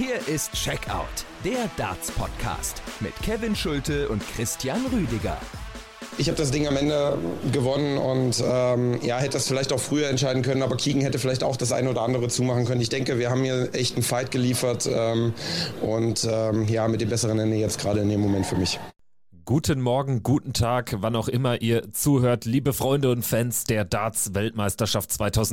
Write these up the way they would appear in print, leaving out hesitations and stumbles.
Hier ist Checkout, der Darts-Podcast mit Kevin Schulte und Christian Rüdiger. Ich habe das Ding am Ende gewonnen und hätte das vielleicht auch früher entscheiden können, aber Keegan hätte vielleicht auch das eine oder andere zumachen können. Ich denke, wir haben hier echt einen Fight geliefert mit dem besseren Ende jetzt gerade in dem Moment für mich. Guten Morgen, guten Tag, wann auch immer ihr zuhört, liebe Freunde und Fans der Darts-Weltmeisterschaft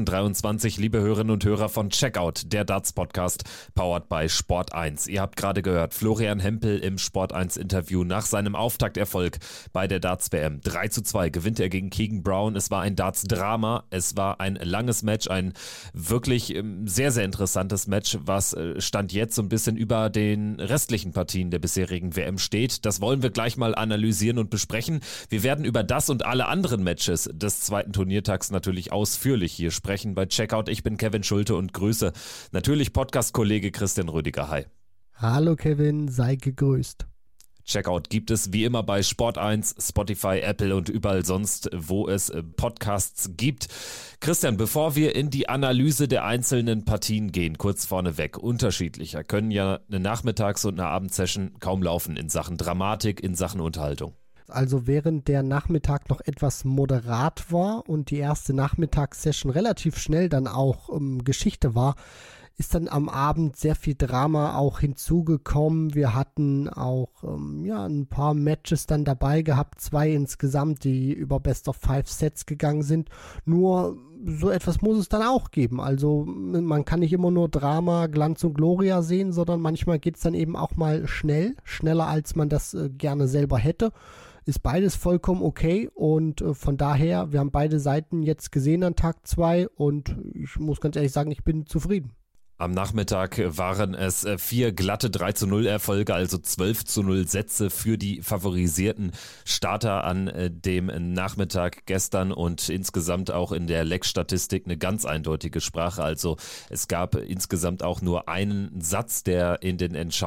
2023, liebe Hörerinnen und Hörer von Checkout, der Darts-Podcast, powered by Sport1. Ihr habt gerade gehört, Florian Hempel im Sport1-Interview nach seinem Auftakterfolg bei der Darts-WM. 3:2 gewinnt er gegen Keegan Brown. Es war ein Darts-Drama, es war ein langes Match, ein wirklich sehr, sehr interessantes Match, was Stand jetzt so ein bisschen über den restlichen Partien der bisherigen WM steht. Das wollen wir gleich mal analysieren und besprechen. Wir werden über das und alle anderen Matches des zweiten Turniertags natürlich ausführlich hier sprechen bei Checkout. Ich bin Kevin Schulte und grüße natürlich Podcast-Kollege Christian Rüdiger. Hi. Hallo Kevin, sei gegrüßt. Checkout gibt es wie immer bei Sport1, Spotify, Apple und überall sonst, wo es Podcasts gibt. Christian, bevor wir in die Analyse der einzelnen Partien gehen, kurz vorneweg, unterschiedlicher können ja eine Nachmittags- und eine Abendsession kaum laufen in Sachen Dramatik, in Sachen Unterhaltung. Also während der Nachmittag noch etwas moderat war und die erste Nachmittagssession relativ schnell dann auch Geschichte war, ist dann am Abend sehr viel Drama auch hinzugekommen. Wir hatten auch ein paar Matches dann dabei gehabt, 2 insgesamt, die über Best of 5 Sets gegangen sind. Nur so etwas muss es dann auch geben. Also man kann nicht immer nur Drama, Glanz und Gloria sehen, sondern manchmal geht es dann eben auch mal schneller als man das gerne selber hätte. Ist beides vollkommen okay und von daher, wir haben beide Seiten jetzt gesehen an Tag 2 und ich muss ganz ehrlich sagen, ich bin zufrieden. Am Nachmittag waren es 4 glatte 3:0 Erfolge, also 12:0 Sätze für die favorisierten Starter an dem Nachmittag gestern und insgesamt auch in der Leg-Statistik eine ganz eindeutige Sprache. Also es gab insgesamt auch nur einen Satz, der in den ins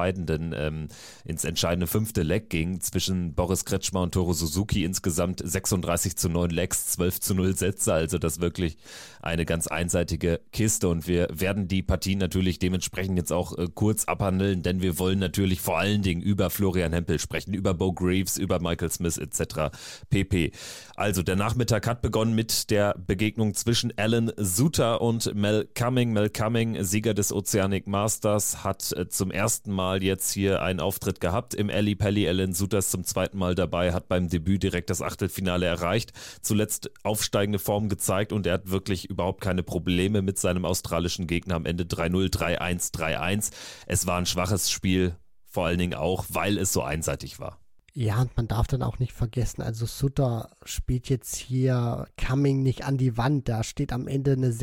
entscheidende 5. Leg ging, zwischen Boris Kretschmer und Toru Suzuki. Insgesamt 36:9 Legs, 12:0 Sätze, also das wirklich eine ganz einseitige Kiste und wir werden die Partien natürlich dementsprechend jetzt auch kurz abhandeln, denn wir wollen natürlich vor allen Dingen über Florian Hempel sprechen, über Bo Greaves, über Michael Smith etc. pp. Also der Nachmittag hat begonnen mit der Begegnung zwischen Alan Suter und Mel Cumming. Mel Cumming, Sieger des Oceanic Masters, hat zum ersten Mal jetzt hier einen Auftritt gehabt im Ali Pally. Alan Suter ist zum zweiten Mal dabei, hat beim Debüt direkt das Achtelfinale erreicht, zuletzt aufsteigende Form gezeigt und er hat wirklich überhaupt keine Probleme mit seinem australischen Gegner am Ende 3-0, 3-1, 3-1. Es war ein schwaches Spiel, vor allen Dingen auch, weil es so einseitig war. Ja, und man darf dann auch nicht vergessen, also Suter spielt jetzt hier Cumming nicht an die Wand. Da steht am Ende eine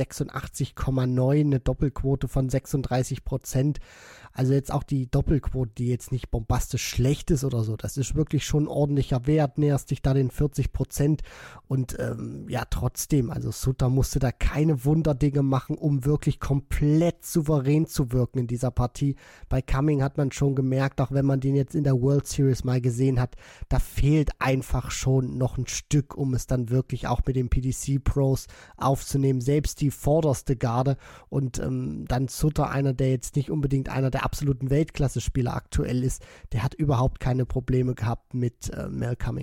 86,9, eine Doppelquote von 36%. Also jetzt auch die Doppelquote, die jetzt nicht bombastisch schlecht ist oder so. Das ist wirklich schon ein ordentlicher Wert, näherst dich da den 40%. Und trotzdem, also Suter musste da keine Wunderdinge machen, um wirklich komplett souverän zu wirken in dieser Partie. Bei Cumming hat man schon gemerkt, auch wenn man den jetzt in der World Series mal gesehen hat, da fehlt einfach schon noch ein Stück, um es dann wirklich auch mit den PDC-Pros aufzunehmen. Selbst die vorderste Garde und dann Suter, einer, der jetzt nicht unbedingt einer der absoluten Weltklasse-Spieler aktuell ist, der hat überhaupt keine Probleme gehabt mit Mel Cumming.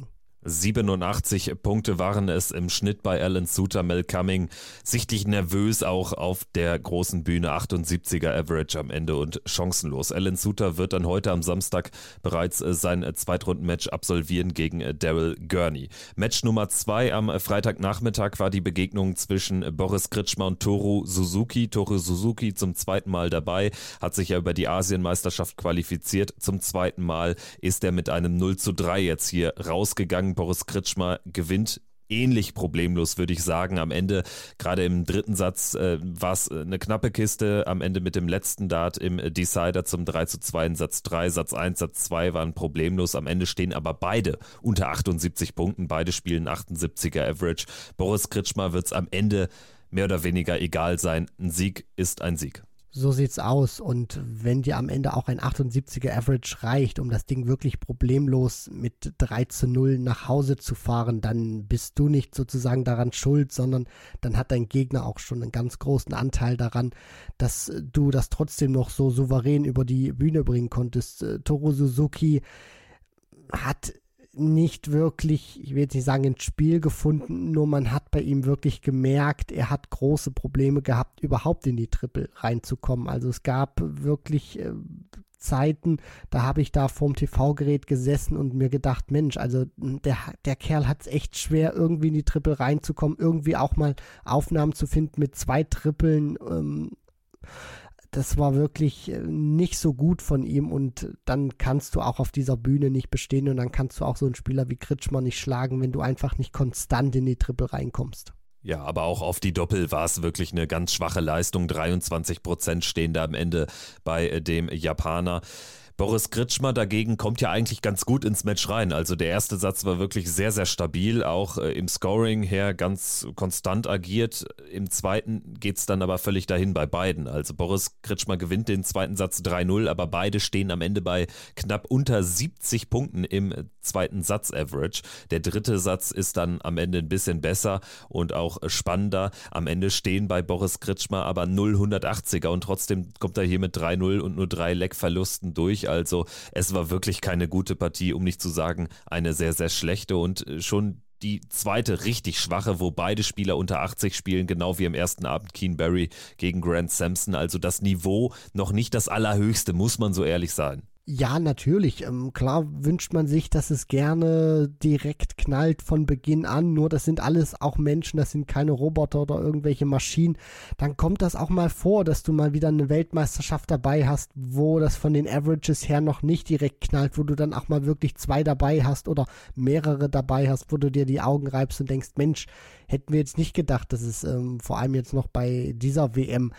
87 Punkte waren es im Schnitt bei Alan Suter. Mel Cumming sichtlich nervös auch auf der großen Bühne, 78er Average am Ende und chancenlos. Alan Suter wird dann heute am Samstag bereits sein Zweitrundenmatch absolvieren gegen Daryl Gurney. Match Nummer 2 am Freitagnachmittag war die Begegnung zwischen Boris Kretschmer und Toru Suzuki. Toru Suzuki zum zweiten Mal dabei, hat sich ja über die Asienmeisterschaft qualifiziert. Zum zweiten Mal ist er mit einem 0:3 jetzt hier rausgegangen. Boris Kretschmer gewinnt ähnlich problemlos, würde ich sagen. Am Ende, gerade im dritten Satz, war es eine knappe Kiste. Am Ende mit dem letzten Dart im Decider zum 3:2 in Satz 3. Satz 1, Satz 2 waren problemlos. Am Ende stehen aber beide unter 78 Punkten. Beide spielen 78er Average. Boris Kretschmer wird es am Ende mehr oder weniger egal sein. Ein Sieg ist ein Sieg. So sieht's aus, und wenn dir am Ende auch ein 78er Average reicht, um das Ding wirklich problemlos mit 3:0 nach Hause zu fahren, dann bist du nicht sozusagen daran schuld, sondern dann hat dein Gegner auch schon einen ganz großen Anteil daran, dass du das trotzdem noch so souverän über die Bühne bringen konntest. Toru Suzuki hat nicht wirklich, ich will jetzt nicht sagen, ins Spiel gefunden, nur man hat bei ihm wirklich gemerkt, er hat große Probleme gehabt, überhaupt in die Triple reinzukommen. Also es gab wirklich Zeiten, da habe ich da vorm TV-Gerät gesessen und mir gedacht, Mensch, also der Kerl hat es echt schwer, irgendwie in die Triple reinzukommen, irgendwie auch mal Aufnahmen zu finden mit 2 Tripeln. Das war wirklich nicht so gut von ihm, und dann kannst du auch auf dieser Bühne nicht bestehen, und dann kannst du auch so einen Spieler wie Kritschmer nicht schlagen, wenn du einfach nicht konstant in die Triple reinkommst. Ja, aber auch auf die Doppel war es wirklich eine ganz schwache Leistung. 23% stehen da am Ende bei dem Japaner. Boris Kritschmer dagegen kommt ja eigentlich ganz gut ins Match rein. Also der erste Satz war wirklich sehr, sehr stabil, auch im Scoring her ganz konstant agiert. Im zweiten geht es dann aber völlig dahin bei beiden. Also Boris Kritschmer gewinnt den zweiten Satz 3:0, aber beide stehen am Ende bei knapp unter 70 Punkten im zweiten Satz-Average. Der dritte Satz ist dann am Ende ein bisschen besser und auch spannender. Am Ende stehen bei Boris Kritschmer aber 0,180er, und trotzdem kommt er hier mit 3:0 und nur 3 Leckverlusten durch. Also es war wirklich keine gute Partie, um nicht zu sagen eine sehr, sehr schlechte, und schon die zweite richtig schwache, wo beide Spieler unter 80 spielen, genau wie am ersten Abend Keen Barry gegen Grant Sampson. Also das Niveau noch nicht das allerhöchste, muss man so ehrlich sein. Ja, natürlich. Klar wünscht man sich, dass es gerne direkt knallt von Beginn an, nur das sind alles auch Menschen, das sind keine Roboter oder irgendwelche Maschinen. Dann kommt das auch mal vor, dass du mal wieder eine Weltmeisterschaft dabei hast, wo das von den Averages her noch nicht direkt knallt, wo du dann auch mal wirklich 2 dabei hast oder mehrere dabei hast, wo du dir die Augen reibst und denkst, Mensch, hätten wir jetzt nicht gedacht, dass es vor allem jetzt noch bei dieser WM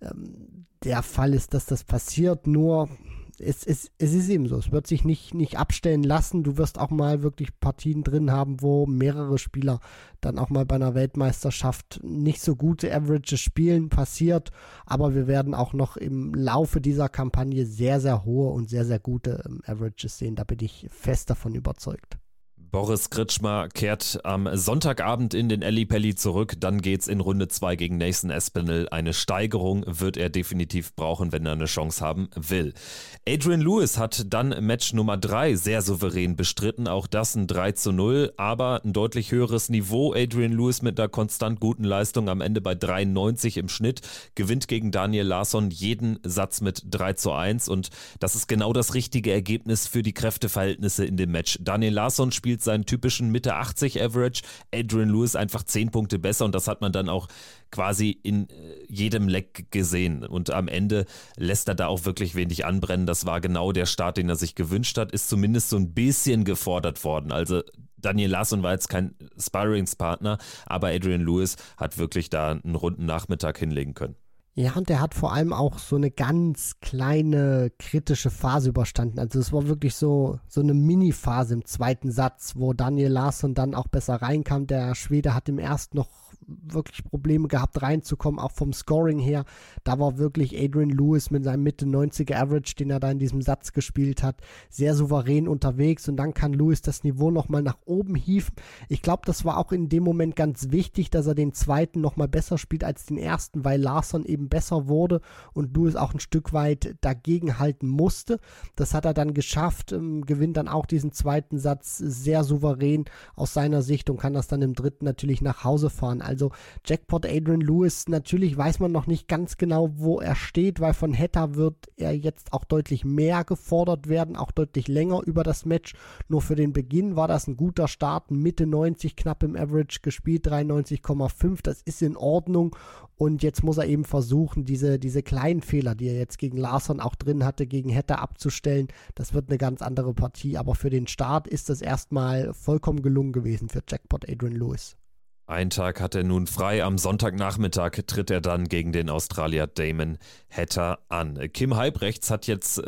der Fall ist, dass das passiert, nur es ist eben so, es wird sich nicht abstellen lassen. Du wirst auch mal wirklich Partien drin haben, wo mehrere Spieler dann auch mal bei einer Weltmeisterschaft nicht so gute Averages spielen, passiert, aber wir werden auch noch im Laufe dieser Kampagne sehr, sehr hohe und sehr, sehr gute Averages sehen, da bin ich fest davon überzeugt. Boris Kritschmer kehrt am Sonntagabend in den Ellipelli zurück. Dann geht's in Runde 2 gegen Nathan Aspinall. Eine Steigerung wird er definitiv brauchen, wenn er eine Chance haben will. Adrian Lewis hat dann Match Nummer 3 sehr souverän bestritten. Auch das ein 3:0, aber ein deutlich höheres Niveau. Adrian Lewis mit einer konstant guten Leistung am Ende bei 93 im Schnitt. Gewinnt gegen Daniel Larsson jeden Satz mit 3:1. Und das ist genau das richtige Ergebnis für die Kräfteverhältnisse in dem Match. Daniel Larsson spielt seinen typischen Mitte 80 Average, Adrian Lewis einfach 10 Punkte besser, und das hat man dann auch quasi in jedem Leck gesehen, und am Ende lässt er da auch wirklich wenig anbrennen. Das war genau der Start, den er sich gewünscht hat, ist zumindest so ein bisschen gefordert worden. Also Daniel Larsson war jetzt kein Sparringspartner, aber Adrian Lewis hat wirklich da einen runden Nachmittag hinlegen können. Ja, und der hat vor allem auch so eine ganz kleine kritische Phase überstanden. Also es war wirklich so eine Mini-Phase im zweiten Satz, wo Daniel Larsson dann auch besser reinkam. Der Schwede hat im ersten noch wirklich Probleme gehabt reinzukommen, auch vom Scoring her. Da war wirklich Adrian Lewis mit seinem Mitte 90er Average, den er da in diesem Satz gespielt hat, sehr souverän unterwegs, und dann kann Lewis das Niveau nochmal nach oben hieven. Ich glaube, das war auch in dem Moment ganz wichtig, dass er den zweiten nochmal besser spielt als den ersten, weil Larsson eben besser wurde und Lewis auch ein Stück weit dagegen halten musste. Das hat er dann geschafft, gewinnt dann auch diesen zweiten Satz sehr souverän aus seiner Sicht und kann das dann im dritten natürlich nach Hause fahren. Also Jackpot Adrian Lewis, natürlich weiß man noch nicht ganz genau, wo er steht, weil von Hetta wird er jetzt auch deutlich mehr gefordert werden, auch deutlich länger über das Match. Nur für den Beginn war das ein guter Start, Mitte 90 knapp im Average gespielt, 93,5, das ist in Ordnung, und jetzt muss er eben versuchen, diese kleinen Fehler, die er jetzt gegen Larsson auch drin hatte, gegen Hetta abzustellen. Das wird eine ganz andere Partie, aber für den Start ist das erstmal vollkommen gelungen gewesen für Jackpot Adrian Lewis. Einen Tag hat er nun frei, am Sonntagnachmittag tritt er dann gegen den Australier Damon Hetta an. Kim Halbrechts hat jetzt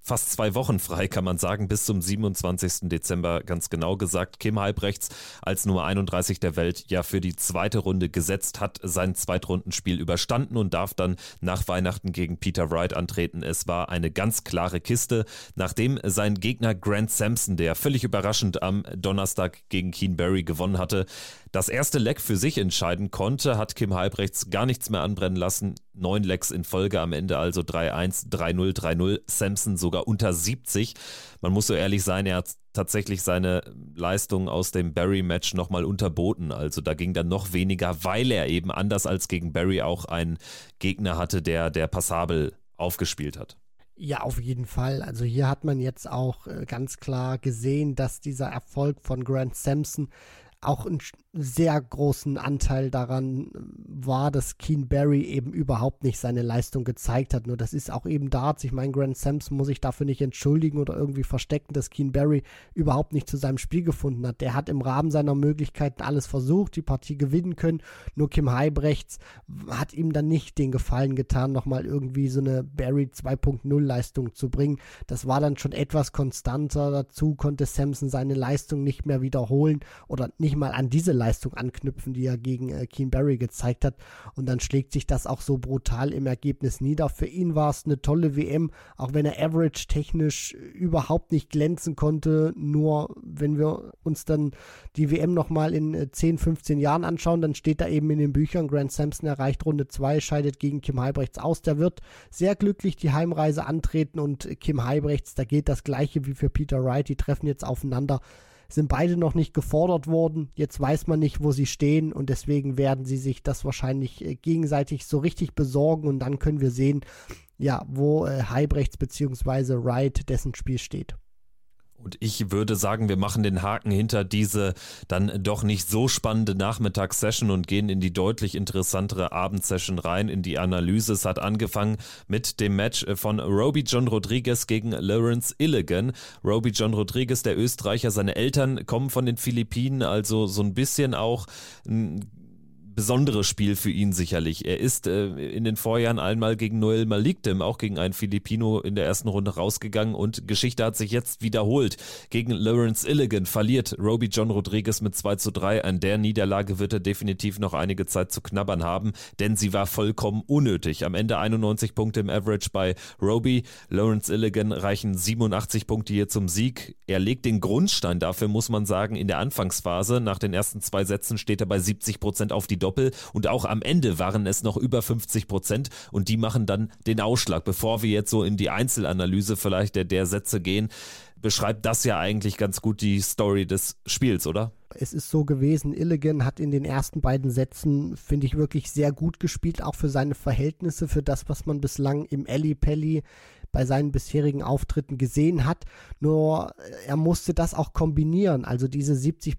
fast 2 Wochen frei, kann man sagen, bis zum 27. Dezember, ganz genau gesagt. Kim Huybrechts als Nummer 31 der Welt ja für die zweite Runde gesetzt, hat sein Zweitrundenspiel überstanden und darf dann nach Weihnachten gegen Peter Wright antreten. Es war eine ganz klare Kiste, nachdem sein Gegner Grant Sampson, der völlig überraschend am Donnerstag gegen Keane Barry gewonnen hatte, das erste Leck für sich entscheiden konnte, hat Kim Huybrechts gar nichts mehr anbrennen lassen. 9 Lecks in Folge, am Ende also 3-1, 3-0, 3-0. Sampson sogar unter 70. Man muss so ehrlich sein, er hat tatsächlich seine Leistung aus dem Barry-Match nochmal unterboten. Also da ging dann noch weniger, weil er eben anders als gegen Barry auch einen Gegner hatte, der passabel aufgespielt hat. Ja, auf jeden Fall. Also hier hat man jetzt auch ganz klar gesehen, dass dieser Erfolg von Grant Sampson auch einen sehr großen Anteil daran war, dass Keane Barry eben überhaupt nicht seine Leistung gezeigt hat. Nur das ist auch eben Darts. Ich meine, Grant Sampson muss sich dafür nicht entschuldigen oder irgendwie verstecken, dass Keane Barry überhaupt nicht zu seinem Spiel gefunden hat. Der hat im Rahmen seiner Möglichkeiten alles versucht, die Partie gewinnen können. Nur Kim Huybrechts hat ihm dann nicht den Gefallen getan, nochmal irgendwie so eine Barry 2.0 Leistung zu bringen. Das war dann schon etwas konstanter. Dazu konnte Sampson seine Leistung nicht mehr wiederholen oder nicht mal an diese Leistung anknüpfen, die er gegen Keane Barry gezeigt hat. Und dann schlägt sich das auch so brutal im Ergebnis nieder. Für ihn war es eine tolle WM, auch wenn er average-technisch überhaupt nicht glänzen konnte. Nur wenn wir uns dann die WM nochmal in 10, 15 Jahren anschauen, dann steht da eben in den Büchern, Grant Sampson erreicht Runde 2, scheidet gegen Kim Huybrechts aus. Der wird sehr glücklich die Heimreise antreten und Kim Huybrechts, da gilt das Gleiche wie für Peter Wright. Die treffen jetzt aufeinander. Sind beide noch nicht gefordert worden. Jetzt weiß man nicht, wo sie stehen und deswegen werden sie sich das wahrscheinlich gegenseitig so richtig besorgen und dann können wir sehen, ja, wo Huybrechts bzw. Wright dessen Spiel steht. Und ich würde sagen, wir machen den Haken hinter diese dann doch nicht so spannende Nachmittagssession und gehen in die deutlich interessantere Abendsession rein, in die Analyse. Es hat angefangen mit dem Match von Roby John Rodriguez gegen Lawrence Illigan. Roby John Rodriguez, der Österreicher, seine Eltern kommen von den Philippinen, also so ein bisschen auch ein besonderes Spiel für ihn sicherlich. Er ist in den Vorjahren einmal gegen Noel Malikdem, auch gegen einen Filipino in der ersten Runde rausgegangen und Geschichte hat sich jetzt wiederholt. Gegen Lawrence Illigan verliert Roby John Rodriguez mit 2-3. An der Niederlage wird er definitiv noch einige Zeit zu knabbern haben, denn sie war vollkommen unnötig. Am Ende 91 Punkte im Average bei Roby. Lawrence Illigan reichen 87 Punkte hier zum Sieg. Er legt den Grundstein dafür, muss man sagen, in der Anfangsphase. Nach den ersten 2 Sätzen steht er bei 70% auf die Doppel und auch am Ende waren es noch über 50% und die machen dann den Ausschlag. Bevor wir jetzt so in die Einzelanalyse vielleicht der Sätze gehen, beschreibt das ja eigentlich ganz gut die Story des Spiels, oder? Es ist so gewesen, Illigan hat in den ersten beiden Sätzen, finde ich, wirklich sehr gut gespielt, auch für seine Verhältnisse, für das, was man bislang im Ally-Pally bei seinen bisherigen Auftritten gesehen hat. Nur er musste das auch kombinieren, also diese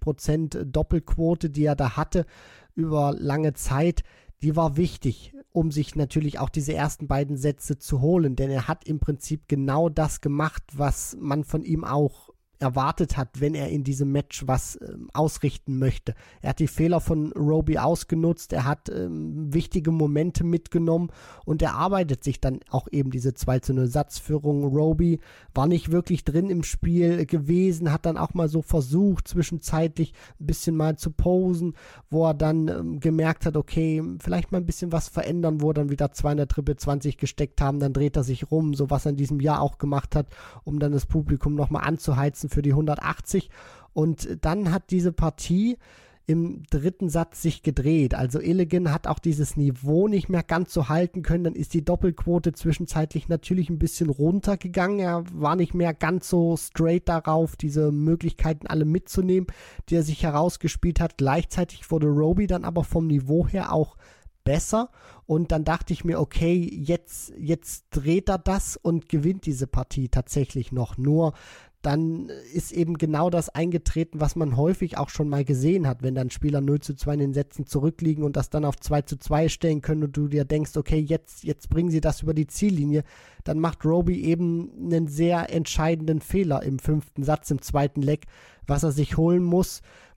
70% Doppelquote, die er da hatte über lange Zeit, die war wichtig, um sich natürlich auch diese ersten beiden Sätze zu holen, denn er hat im Prinzip genau das gemacht, was man von ihm auch erwartet hat, wenn er in diesem Match was ausrichten möchte. Er hat die Fehler von Roby ausgenutzt, er hat wichtige Momente mitgenommen und er arbeitet sich dann auch eben diese 2-0 Satzführung. Roby war nicht wirklich drin im Spiel gewesen, hat dann auch mal so versucht, zwischenzeitlich ein bisschen mal zu posen, wo er dann gemerkt hat, okay, vielleicht mal ein bisschen was verändern, wo er dann wieder 200 Triple 20 gesteckt haben, dann dreht er sich rum, so was er in diesem Jahr auch gemacht hat, um dann das Publikum nochmal anzuheizen für die 180 und dann hat diese Partie im dritten Satz sich gedreht. Also Illigan hat auch dieses Niveau nicht mehr ganz so halten können, dann ist die Doppelquote zwischenzeitlich natürlich ein bisschen runtergegangen, er war nicht mehr ganz so straight darauf, diese Möglichkeiten alle mitzunehmen, die er sich herausgespielt hat. Gleichzeitig wurde Roby dann aber vom Niveau her auch besser und dann dachte ich mir, okay, jetzt dreht er das und gewinnt diese Partie tatsächlich noch. Nur dann ist eben genau das eingetreten, was man häufig auch schon mal gesehen hat, wenn dann Spieler 0-2 in den Sätzen zurückliegen und das dann auf 2-2 stellen können und du dir denkst, okay, jetzt bringen sie das über die Ziellinie, dann macht Roby eben einen sehr entscheidenden Fehler im 5. Satz, im 2. Leck, was er sich holen muss,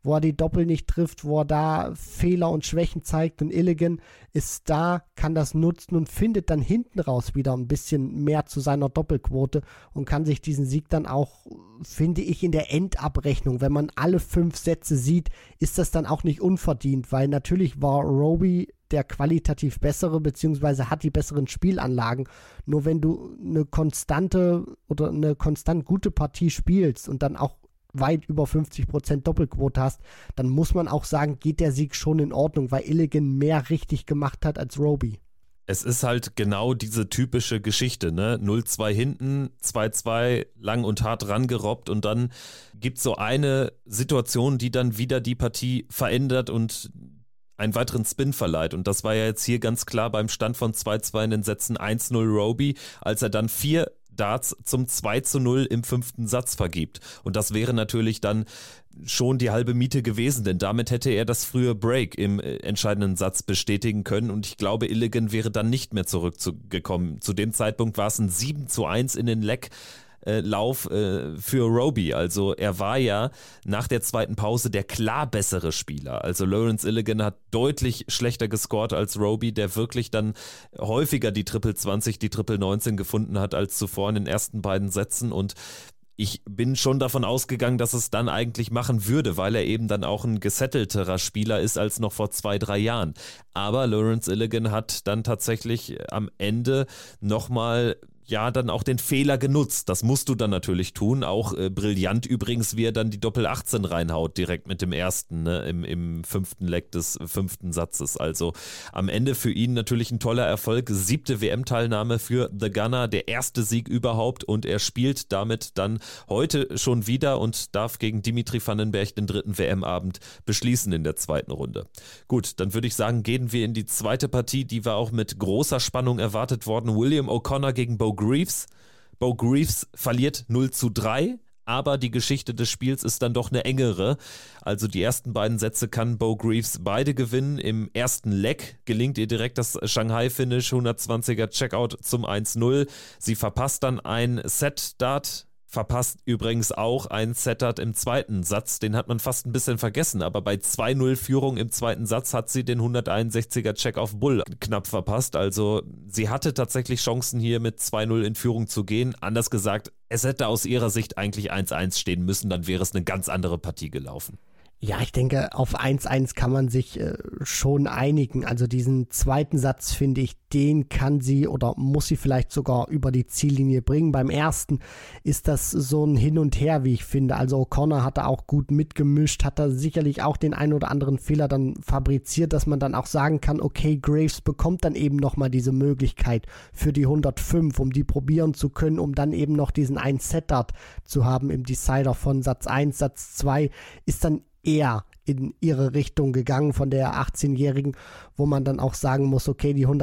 wo er die Doppel nicht trifft, wo er da Fehler und Schwächen zeigt, und Illigan ist da, kann das nutzen und findet dann hinten raus wieder ein bisschen mehr zu seiner Doppelquote und kann sich diesen Sieg dann auch, finde ich, in der Endabrechnung, wenn man alle 5 Sätze sieht, ist das dann auch nicht unverdient, weil natürlich war Roby der qualitativ bessere, beziehungsweise hat die besseren Spielanlagen. Nur wenn du eine konstante oder eine konstant gute Partie spielst und dann auch weit über 50% Doppelquote hast, dann muss man auch sagen, geht der Sieg schon in Ordnung, weil Illigan mehr richtig gemacht hat als Roby. Es ist halt genau diese typische Geschichte, ne? 0-2 hinten, 2-2 lang und hart rangerobbt, und dann gibt es so eine Situation, die dann wieder die Partie verändert und einen weiteren Spin verleiht. Und das war ja jetzt hier ganz klar beim Stand von 2-2 in den Sätzen 1-0 Roby, als er dann 4 Darts zum 2-0 im 5. Satz vergibt. Und das wäre natürlich dann schon die halbe Miete gewesen, denn damit hätte er das frühe Break im entscheidenden Satz bestätigen können, und ich glaube, Illigan wäre dann nicht mehr zurückgekommen. Zu dem Zeitpunkt war es ein 7-1 in den Leck Lauf für Roby. Also er war ja nach der zweiten Pause der klar bessere Spieler. Also Lawrence Illigan hat deutlich schlechter gescored als Roby, der wirklich dann häufiger die Triple 20, die Triple 19 gefunden hat als zuvor in den ersten beiden Sätzen, und ich bin schon davon ausgegangen, dass es dann eigentlich machen würde, weil er eben dann auch ein gesettelterer Spieler ist als noch vor 2-3 Jahren. Aber Lawrence Illigan hat dann tatsächlich am Ende nochmal dann auch den Fehler genutzt. Das musst du dann natürlich tun. Auch brillant übrigens, wie er dann die Doppel 18 reinhaut, direkt mit dem ersten, ne, im 5. Leck des 5. Satzes. Also am Ende für ihn natürlich ein toller Erfolg. 7. WM-Teilnahme für The Gunner, der erste Sieg überhaupt, und er spielt damit dann heute schon wieder und darf gegen Dimitri Vandenberg den 3. WM-Abend beschließen in der 2. Runde. Gut, dann würde ich sagen, gehen wir in die zweite Partie, die war auch mit großer Spannung erwartet worden. William O'Connor gegen Bo Greaves. Bo Greaves verliert 0-3, aber die Geschichte des Spiels ist dann doch eine engere. Also die ersten beiden Sätze kann Bo Greaves beide gewinnen. Im ersten Leg gelingt ihr direkt das Shanghai-Finish, 120er Checkout zum 1-0. Sie verpasst dann ein Set-Dart, verpasst übrigens auch ein Set-Dart im 2. Satz, den hat man fast ein bisschen vergessen, aber bei 2-0 Führung im 2. Satz hat sie den 161er Check auf Bull knapp verpasst. Also sie hatte tatsächlich Chancen, hier mit 2-0 in Führung zu gehen. Anders gesagt, es hätte aus ihrer Sicht eigentlich 1-1 stehen müssen, dann wäre es eine ganz andere Partie gelaufen. Ja, ich denke, auf 1-1 kann man sich schon einigen. Also diesen 2. Satz, finde ich, den kann sie oder muss sie vielleicht sogar über die Ziellinie bringen. Beim ersten ist das so ein Hin und Her, wie ich finde. Also O'Connor hat da auch gut mitgemischt, hat da sicherlich auch den einen oder anderen Fehler dann fabriziert, dass man dann auch sagen kann, okay, Graves bekommt dann eben nochmal diese Möglichkeit für die 105, um die probieren zu können, um dann eben noch diesen einen Set-Dart zu haben im Decider von Satz 1, Satz 2, ist dann eher in ihre Richtung gegangen von der 18-Jährigen, wo man dann auch sagen muss, okay, die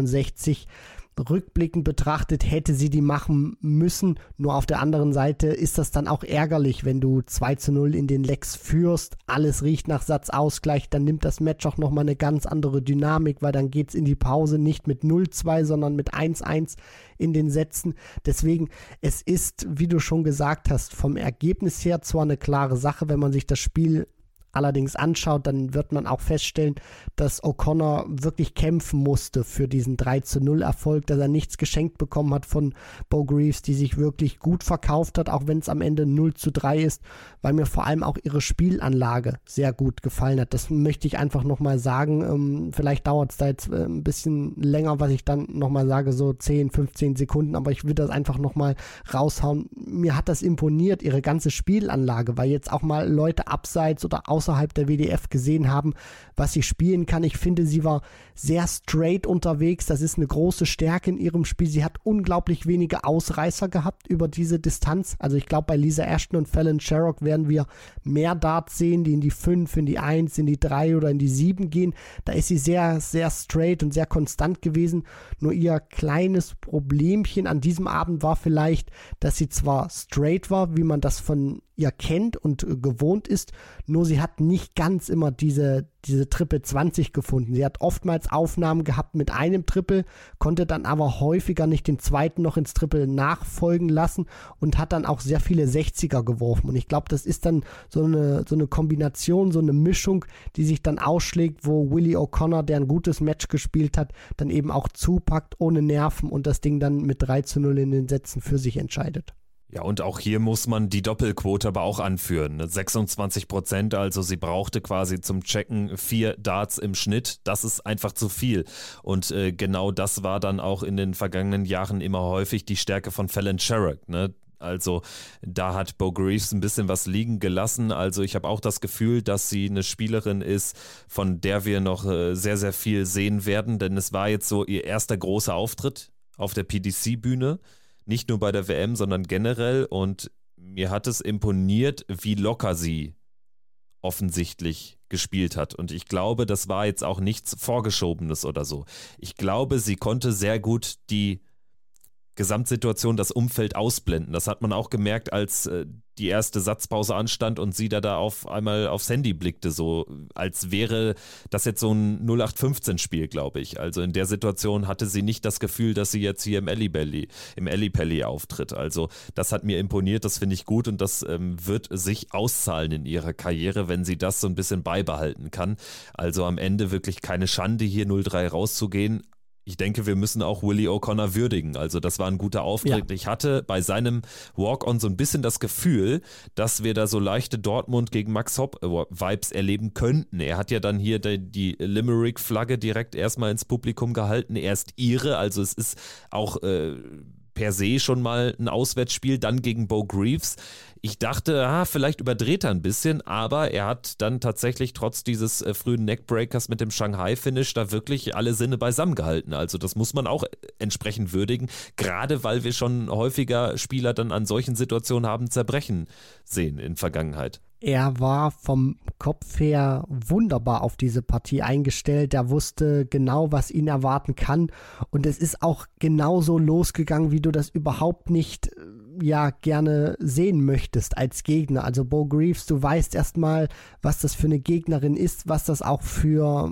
161 rückblickend betrachtet hätte sie die machen müssen, nur auf der anderen Seite ist das dann auch ärgerlich, wenn du 2-0 in den Lecks führst, alles riecht nach Satzausgleich, dann nimmt das Match auch nochmal eine ganz andere Dynamik, weil dann geht's in die Pause nicht mit 0-2, sondern mit 1-1 in den Sätzen. Deswegen, es ist, wie du schon gesagt hast, vom Ergebnis her zwar eine klare Sache, wenn man sich das Spiel allerdings anschaut, dann wird man auch feststellen, dass O'Connor wirklich kämpfen musste für diesen 3-0-Erfolg, dass er nichts geschenkt bekommen hat von Bo Greaves, die sich wirklich gut verkauft hat, auch wenn es am Ende 0-3 ist, weil mir vor allem auch ihre Spielanlage sehr gut gefallen hat. Das möchte ich einfach nochmal sagen. Vielleicht dauert es da jetzt ein bisschen länger, was ich dann nochmal sage, so 10, 15 Sekunden, aber ich will das einfach nochmal raushauen. Mir hat das imponiert, ihre ganze Spielanlage, weil jetzt auch mal Leute abseits oder außerhalb der WDF gesehen haben, was sie spielen kann. Ich finde, sie war sehr straight unterwegs. Das ist eine große Stärke in ihrem Spiel. Sie hat unglaublich wenige Ausreißer gehabt über diese Distanz. Also ich glaube, bei Lisa Ashton und Fallon Sherrock werden wir mehr Darts sehen, die in die 5, in die 1, in die 3 oder in die 7 gehen. Da ist sie sehr, sehr straight und sehr konstant gewesen. Nur ihr kleines Problemchen an diesem Abend war vielleicht, dass sie zwar straight war, wie man das von ihr kennt und gewohnt ist, nur sie hat nicht ganz immer diese Triple 20 gefunden. Sie hat oftmals Aufnahmen gehabt mit einem Triple, konnte dann aber häufiger nicht den zweiten noch ins Triple nachfolgen lassen und hat dann auch sehr viele 60er geworfen. Und ich glaube, das ist dann so eine Kombination, so eine Mischung, die sich dann ausschlägt, wo Willie O'Connor, der ein gutes Match gespielt hat, dann eben auch zupackt ohne Nerven und das Ding dann mit 3-0 in den Sätzen für sich entscheidet. Ja, und auch hier muss man die Doppelquote aber auch anführen. 26%, also sie brauchte quasi zum Checken 4 Darts im Schnitt. Das ist einfach zu viel. Und genau das war dann auch in den vergangenen Jahren immer häufig die Stärke von Fallon Sherrock, ne? Also da hat Bo Greaves ein bisschen was liegen gelassen. Also ich habe auch das Gefühl, dass sie eine Spielerin ist, von der wir noch sehr, sehr viel sehen werden. Denn es war jetzt so ihr erster großer Auftritt auf der PDC-Bühne. Nicht nur bei der WM, sondern generell. Und mir hat es imponiert, wie locker sie offensichtlich gespielt hat. Und ich glaube, das war jetzt auch nichts Vorgeschobenes oder so. Ich glaube, sie konnte sehr gut die Gesamtsituation, das Umfeld ausblenden. Das hat man auch gemerkt, als die erste Satzpause anstand und sie da auf einmal aufs Handy blickte, so als wäre das jetzt so ein 0815-Spiel, glaube ich. Also in der Situation hatte sie nicht das Gefühl, dass sie jetzt hier im Ellipelli auftritt. Also das hat mir imponiert, das finde ich gut und das wird sich auszahlen in ihrer Karriere, wenn sie das so ein bisschen beibehalten kann. Also am Ende wirklich keine Schande, hier 0-3 rauszugehen. Ich denke, wir müssen auch Willie O'Connor würdigen. Also das war ein guter Auftritt. Ja. Ich hatte bei seinem Walk-On so ein bisschen das Gefühl, dass wir da so leichte Dortmund gegen Max Hopp-Vibes erleben könnten. Er hat ja dann hier die Limerick-Flagge direkt erstmal ins Publikum gehalten. Er ist Ire, also es ist auch per se schon mal ein Auswärtsspiel, dann gegen Bo Greaves. Ich dachte, vielleicht überdreht er ein bisschen, aber er hat dann tatsächlich trotz dieses frühen Neckbreakers mit dem Shanghai-Finish da wirklich alle Sinne beisammen gehalten. Also das muss man auch entsprechend würdigen, gerade weil wir schon häufiger Spieler dann an solchen Situationen haben zerbrechen sehen in Vergangenheit. Er war vom Kopf her wunderbar auf diese Partie eingestellt. Er wusste genau, was ihn erwarten kann. Und es ist auch genauso losgegangen, wie du das überhaupt nicht gerne sehen möchtest als Gegner. Also Bo Greaves, du weißt erstmal, was das für eine Gegnerin ist, was das auch für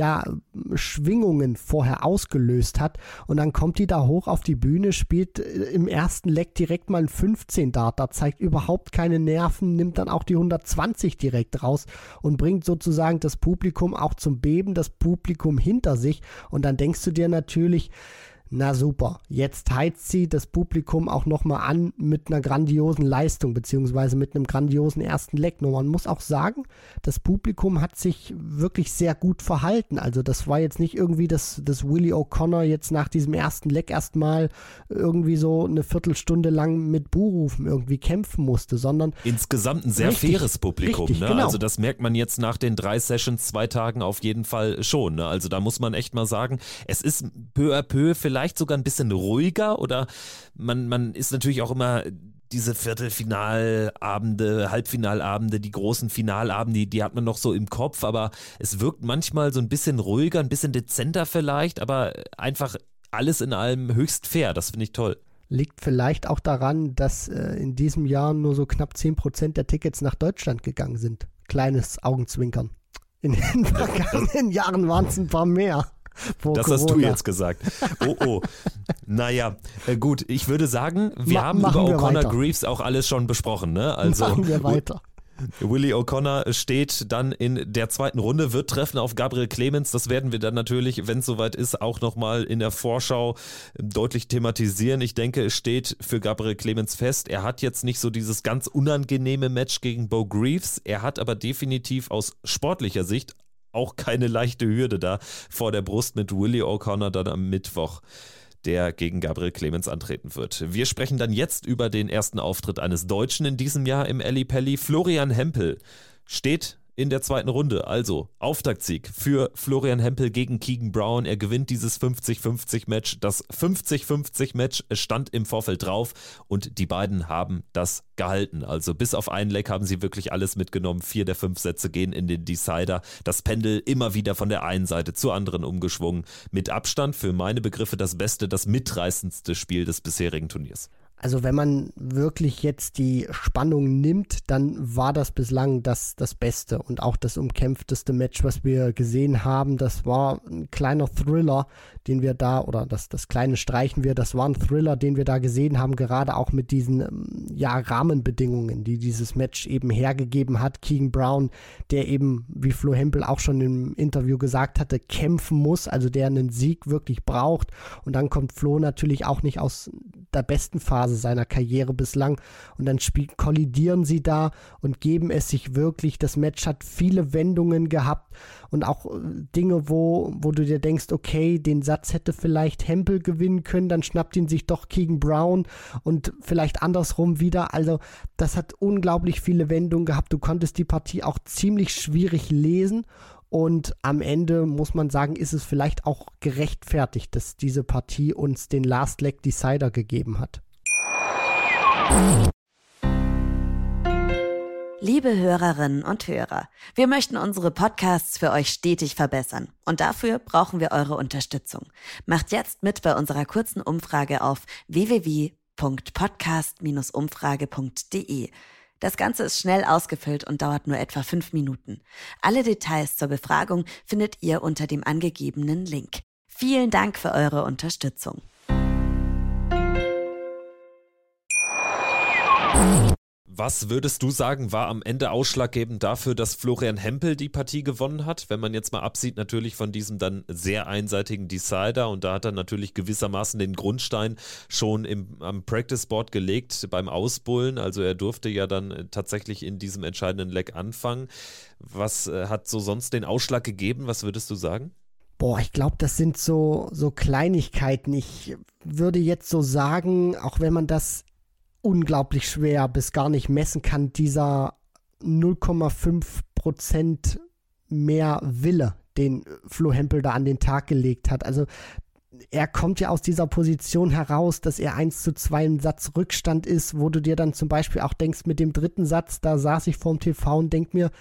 Schwingungen vorher ausgelöst hat. Und dann kommt die da hoch auf die Bühne, spielt im ersten Leck direkt mal ein 15-Darter, zeigt überhaupt keine Nerven, nimmt dann auch die 120 direkt raus und bringt sozusagen das Publikum auch zum Beben, das Publikum hinter sich. Und dann denkst du dir natürlich, na super, jetzt heizt sie das Publikum auch nochmal an mit einer grandiosen Leistung, beziehungsweise mit einem grandiosen ersten Leck. Nur man muss auch sagen, das Publikum hat sich wirklich sehr gut verhalten. Also das war jetzt nicht irgendwie, dass Willie O'Connor jetzt nach diesem ersten Leck erstmal irgendwie so eine Viertelstunde lang mit Buhrufen irgendwie kämpfen musste, sondern insgesamt ein sehr faires Publikum. Richtig, ne? Genau. Also das merkt man jetzt nach den 3 Sessions, 2 Tagen auf jeden Fall schon. Ne? Also da muss man echt mal sagen, es ist peu à peu vielleicht sogar ein bisschen ruhiger oder man ist natürlich auch immer diese Viertelfinalabende, Halbfinalabende, die großen Finalabende, die hat man noch so im Kopf, aber es wirkt manchmal so ein bisschen ruhiger, ein bisschen dezenter vielleicht, aber einfach alles in allem höchst fair, das finde ich toll. Liegt vielleicht auch daran, dass in diesem Jahr nur so knapp 10% der Tickets nach Deutschland gegangen sind. Kleines Augenzwinkern. In den vergangenen Jahren waren es ein paar mehr. Das Corona. Hast du jetzt gesagt. Oh. Naja, gut, ich würde sagen, wir haben über O'Connor Greaves auch alles schon besprochen. Ne? Also, machen wir weiter. Willie O'Connor steht dann in der zweiten Runde, wird treffen auf Gabriel Clemens. Das werden wir dann natürlich, wenn es soweit ist, auch nochmal in der Vorschau deutlich thematisieren. Ich denke, es steht für Gabriel Clemens fest. Er hat jetzt nicht so dieses ganz unangenehme Match gegen Bo Greaves. Er hat aber definitiv aus sportlicher Sicht auch keine leichte Hürde da vor der Brust mit Willie O'Connor dann am Mittwoch, der gegen Gabriel Clemens antreten wird. Wir sprechen dann jetzt über den ersten Auftritt eines Deutschen in diesem Jahr im Ellipelli. Florian Hempel steht in der zweiten Runde, also Auftaktsieg für Florian Hempel gegen Keegan Brown. Er gewinnt dieses 50-50-Match. Das 50-50-Match stand im Vorfeld drauf und die beiden haben das gehalten. Also bis auf einen Leck haben sie wirklich alles mitgenommen. 4 der 5 Sätze gehen in den Decider. Das Pendel immer wieder von der einen Seite zur anderen umgeschwungen. Mit Abstand für meine Begriffe das beste, das mitreißendste Spiel des bisherigen Turniers. Also wenn man wirklich jetzt die Spannung nimmt, dann war das bislang das Beste und auch das umkämpfteste Match, was wir gesehen haben. Das war ein kleiner Thriller, den wir da, oder das kleine streichen wir, das war ein Thriller, den wir da gesehen haben, gerade auch mit diesen Rahmenbedingungen, die dieses Match eben hergegeben hat. Keegan Brown, der eben, wie Flo Hempel auch schon im Interview gesagt hatte, kämpfen muss, also der einen Sieg wirklich braucht. Und dann kommt Flo natürlich auch nicht aus der besten Phase seiner Karriere bislang und dann kollidieren sie da und geben es sich wirklich. Das Match hat viele Wendungen gehabt und auch Dinge, wo du dir denkst, okay, den Satz hätte vielleicht Hempel gewinnen können, dann schnappt ihn sich doch Keegan Brown und vielleicht andersrum wieder. Also das hat unglaublich viele Wendungen gehabt. Du konntest die Partie auch ziemlich schwierig lesen. Und am Ende muss man sagen, ist es vielleicht auch gerechtfertigt, dass diese Partie uns den Last Leg Decider gegeben hat. Liebe Hörerinnen und Hörer, wir möchten unsere Podcasts für euch stetig verbessern und dafür brauchen wir eure Unterstützung. Macht jetzt mit bei unserer kurzen Umfrage auf www.podcast-umfrage.de. Das Ganze ist schnell ausgefüllt und dauert nur etwa 5 Minuten. Alle Details zur Befragung findet ihr unter dem angegebenen Link. Vielen Dank für eure Unterstützung. Was würdest du sagen, war am Ende ausschlaggebend dafür, dass Florian Hempel die Partie gewonnen hat? Wenn man jetzt mal absieht natürlich von diesem dann sehr einseitigen Decider, und da hat er natürlich gewissermaßen den Grundstein schon am Practice Board gelegt beim Ausbullen. Also er durfte ja dann tatsächlich in diesem entscheidenden Leg anfangen. Was hat so sonst den Ausschlag gegeben? Was würdest du sagen? Boah, ich glaube, das sind so Kleinigkeiten. Ich würde jetzt so sagen, auch wenn man das unglaublich schwer bis gar nicht messen kann, dieser 0,5% mehr Wille, den Flo Hempel da an den Tag gelegt hat. Also er kommt ja aus dieser Position heraus, dass er 1:2 im Satz Rückstand ist, wo du dir dann zum Beispiel auch denkst, mit dem 3. Satz, da saß ich vorm TV und denk mir,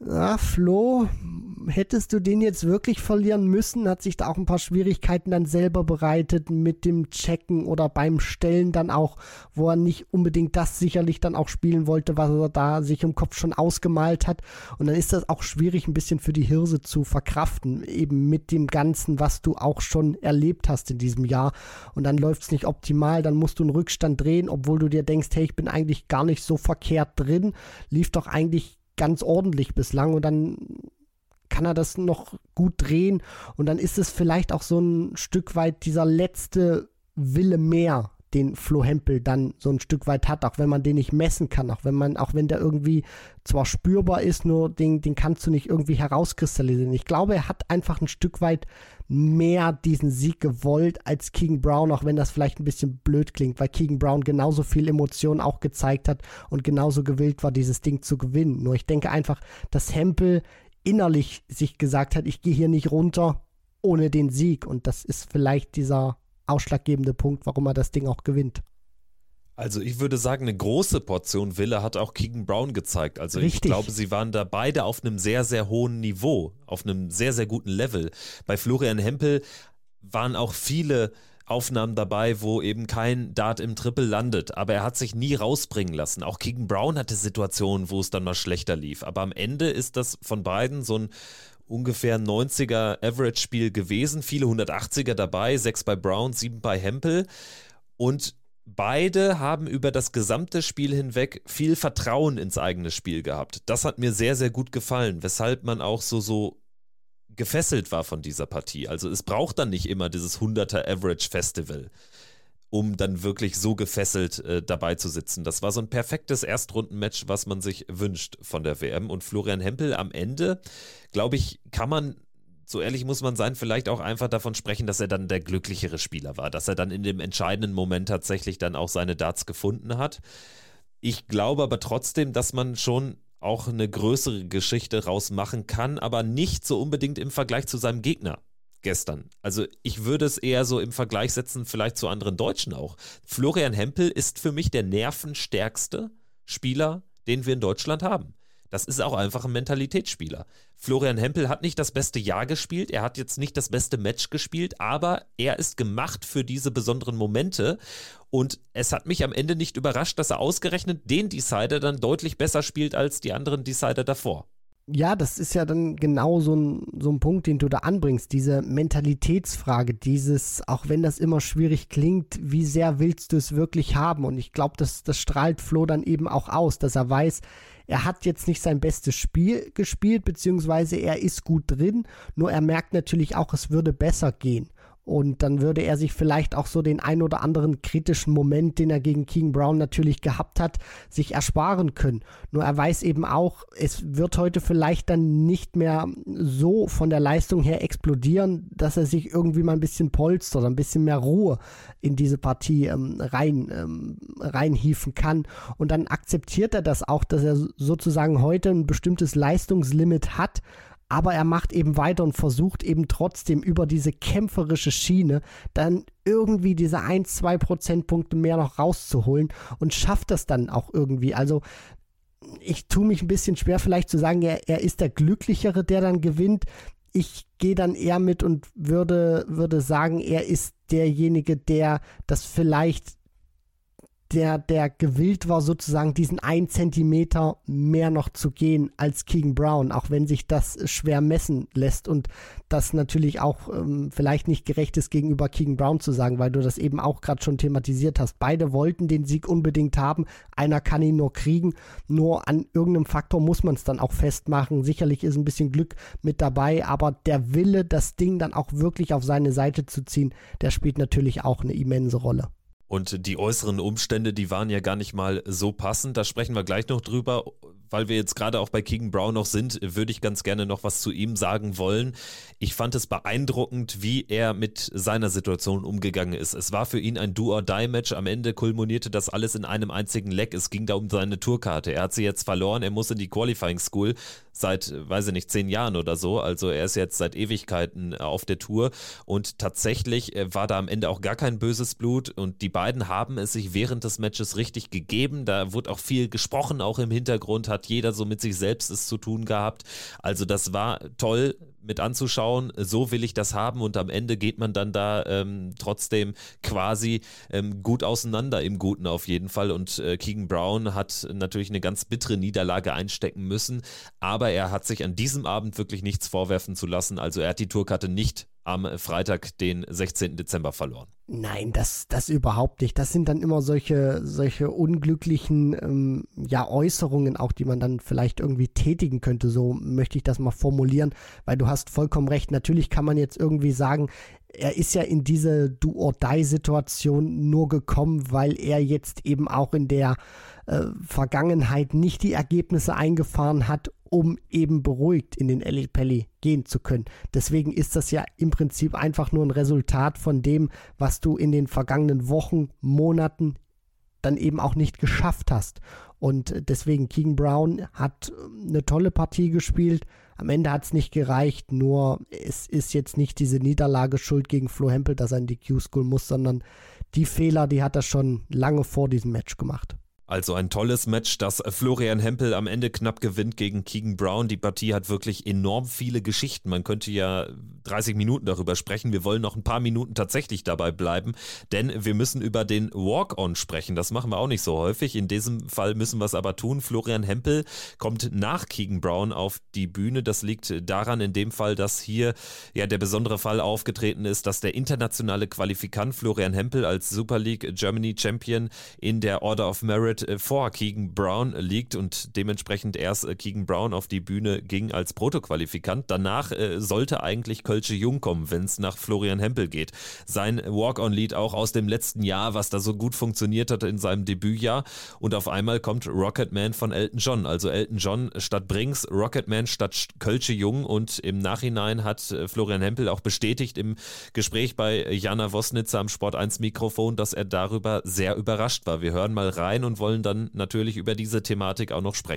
Flo, hättest du den jetzt wirklich verlieren müssen? Hat sich da auch ein paar Schwierigkeiten dann selber bereitet mit dem Checken oder beim Stellen dann auch, wo er nicht unbedingt das sicherlich dann auch spielen wollte, was er da sich im Kopf schon ausgemalt hat. Und dann ist das auch schwierig, ein bisschen für die Hirse zu verkraften, eben mit dem Ganzen, was du auch schon erlebt hast in diesem Jahr. Und dann läuft es nicht optimal, dann musst du einen Rückstand drehen, obwohl du dir denkst, hey, ich bin eigentlich gar nicht so verkehrt drin, lief doch eigentlich ganz ordentlich bislang, und dann kann er das noch gut drehen und dann ist es vielleicht auch so ein Stück weit dieser letzte Wille mehr, den Flo Hempel dann so ein Stück weit hat, auch wenn man den nicht messen kann, auch wenn der irgendwie zwar spürbar ist, nur den kannst du nicht irgendwie herauskristallisieren. Ich glaube, er hat einfach ein Stück weit mehr diesen Sieg gewollt als Keegan Brown, auch wenn das vielleicht ein bisschen blöd klingt, weil Keegan Brown genauso viel Emotion auch gezeigt hat und genauso gewillt war, dieses Ding zu gewinnen. Nur ich denke einfach, dass Hempel innerlich sich gesagt hat, ich gehe hier nicht runter ohne den Sieg, und das ist vielleicht dieser ausschlaggebende Punkt, warum er das Ding auch gewinnt. Also ich würde sagen, eine große Portion Wille hat auch Keegan Brown gezeigt. Also Richtig. Ich glaube, sie waren da beide auf einem sehr, sehr hohen Niveau, auf einem sehr, sehr guten Level. Bei Florian Hempel waren auch viele Aufnahmen dabei, wo eben kein Dart im Triple landet, aber er hat sich nie rausbringen lassen. Auch Keegan Brown hatte Situationen, wo es dann mal schlechter lief, aber am Ende ist das von beiden so ein ungefähr 90er Average-Spiel gewesen, viele 180er dabei, 6 bei Brown, 7 bei Hempel, und beide haben über das gesamte Spiel hinweg viel Vertrauen ins eigene Spiel gehabt. Das hat mir sehr, sehr gut gefallen, weshalb man auch so gefesselt war von dieser Partie. Also es braucht dann nicht immer dieses 100er Average Festival, um dann wirklich so gefesselt dabei zu sitzen. Das war so ein perfektes Erstrundenmatch, was man sich wünscht von der WM. Und Florian Hempel am Ende, glaube ich, kann man, so ehrlich muss man sein, vielleicht auch einfach davon sprechen, dass er dann der glücklichere Spieler war, dass er dann in dem entscheidenden Moment tatsächlich dann auch seine Darts gefunden hat. Ich glaube aber trotzdem, dass man schon auch eine größere Geschichte rausmachen kann, aber nicht so unbedingt im Vergleich zu seinem Gegner gestern. Also ich würde es eher so im Vergleich setzen, vielleicht zu anderen Deutschen auch. Florian Hempel ist für mich der nervenstärkste Spieler, den wir in Deutschland haben. Das ist auch einfach ein Mentalitätsspieler. Florian Hempel hat nicht das beste Jahr gespielt, er hat jetzt nicht das beste Match gespielt, aber er ist gemacht für diese besonderen Momente und es hat mich am Ende nicht überrascht, dass er ausgerechnet den Decider dann deutlich besser spielt als die anderen Decider davor. Ja, das ist ja dann genau so ein Punkt, den du da anbringst, diese Mentalitätsfrage, dieses, auch wenn das immer schwierig klingt, wie sehr willst du es wirklich haben? Und ich glaube, das strahlt Flo dann eben auch aus, dass er weiß, er hat jetzt nicht sein bestes Spiel gespielt, beziehungsweise er ist gut drin, nur er merkt natürlich auch, es würde besser gehen. Und dann würde er sich vielleicht auch so den ein oder anderen kritischen Moment, den er gegen Keegan Brown natürlich gehabt hat, sich ersparen können. Nur er weiß eben auch, es wird heute vielleicht dann nicht mehr so von der Leistung her explodieren, dass er sich irgendwie mal ein bisschen polstert, ein bisschen mehr Ruhe in diese Partie reinhieven kann. Und dann akzeptiert er das auch, dass er sozusagen heute ein bestimmtes Leistungslimit hat, aber er macht eben weiter und versucht eben trotzdem über diese kämpferische Schiene dann irgendwie diese 1-2 Prozentpunkte mehr noch rauszuholen und schafft das dann auch irgendwie. Also ich tue mich ein bisschen schwer vielleicht zu sagen, er ist der Glücklichere, der dann gewinnt. Ich gehe dann eher mit und würde sagen, er ist derjenige, der das vielleicht der gewillt war, sozusagen diesen 1 Zentimeter mehr noch zu gehen als Keegan Brown, auch wenn sich das schwer messen lässt und das natürlich auch vielleicht nicht gerecht ist, gegenüber Keegan Brown zu sagen, weil du das eben auch gerade schon thematisiert hast. Beide wollten den Sieg unbedingt haben, einer kann ihn nur kriegen, nur an irgendeinem Faktor muss man es dann auch festmachen. Sicherlich ist ein bisschen Glück mit dabei, aber der Wille, das Ding dann auch wirklich auf seine Seite zu ziehen, der spielt natürlich auch eine immense Rolle. Und die äußeren Umstände, die waren ja gar nicht mal so passend. Da sprechen wir gleich noch drüber. Weil wir jetzt gerade auch bei Keegan Brown noch sind, würde ich ganz gerne noch was zu ihm sagen wollen. Ich fand es beeindruckend, wie er mit seiner Situation umgegangen ist. Es war für ihn ein Do-or-Die-Match. Am Ende kulminierte das alles in einem einzigen Leck. Es ging da um seine Tourkarte. Er hat sie jetzt verloren. Er muss in die Qualifying School seit, weiß ich nicht, 10 Jahren oder so. Also er ist jetzt seit Ewigkeiten auf der Tour. Und tatsächlich war da am Ende auch gar kein böses Blut. Und die beiden haben es sich während des Matches richtig gegeben. Da wurde auch viel gesprochen, auch im Hintergrund hat jeder so mit sich selbst es zu tun gehabt. Also das war toll mit anzuschauen, so will ich das haben und am Ende geht man dann da trotzdem quasi gut auseinander, im Guten auf jeden Fall und Keegan Brown hat natürlich eine ganz bittere Niederlage einstecken müssen, aber er hat sich an diesem Abend wirklich nichts vorwerfen zu lassen, also er hat die Tourkarte nicht am Freitag, den 16. Dezember verloren. Nein, das überhaupt nicht. Das sind dann immer solche unglücklichen Äußerungen auch, die man dann vielleicht irgendwie tätigen könnte, so möchte ich das mal formulieren, weil du hast vollkommen recht. Natürlich kann man jetzt irgendwie sagen, er ist ja in diese Do-or-Die-Situation nur gekommen, weil er jetzt eben auch in der Vergangenheit nicht die Ergebnisse eingefahren hat, um eben beruhigt in den LA Pelly gehen zu können. Deswegen ist das ja im Prinzip einfach nur ein Resultat von dem, was du in den vergangenen Wochen, Monaten dann eben auch nicht geschafft hast. Und deswegen, Keegan Brown hat eine tolle Partie gespielt. Am Ende hat es nicht gereicht, nur es ist jetzt nicht diese Niederlage schuld gegen Flo Hempel, dass er in die Q-School muss, sondern die Fehler, die hat er schon lange vor diesem Match gemacht. Also ein tolles Match, das Florian Hempel am Ende knapp gewinnt gegen Keegan Brown. Die Partie hat wirklich enorm viele Geschichten. Man könnte ja 30 Minuten darüber sprechen. Wir wollen noch ein paar Minuten tatsächlich dabei bleiben, denn wir müssen über den Walk-On sprechen. Das machen wir auch nicht so häufig. In diesem Fall müssen wir es aber tun. Florian Hempel kommt nach Keegan Brown auf die Bühne. Das liegt daran in dem Fall, dass hier ja der besondere Fall aufgetreten ist, dass der internationale Qualifikant Florian Hempel als Super League Germany Champion in der Order of Merit vor Keegan Brown liegt und dementsprechend erst Keegan Brown auf die Bühne ging als Protoqualifikant. Danach sollte eigentlich Kölsche Jung kommen, wenn es nach Florian Hempel geht. Sein Walk-On-Lied auch aus dem letzten Jahr, was da so gut funktioniert hat in seinem Debütjahr und auf einmal kommt Rocketman von Elton John. Also Elton John statt Brinks, Rocketman statt Kölsche Jung und im Nachhinein hat Florian Hempel auch bestätigt im Gespräch bei Jana Wosnitzer am Sport 1 Mikrofon, dass er darüber sehr überrascht war. Wir hören mal rein und wollen dann natürlich über diese Thematik auch noch sprechen.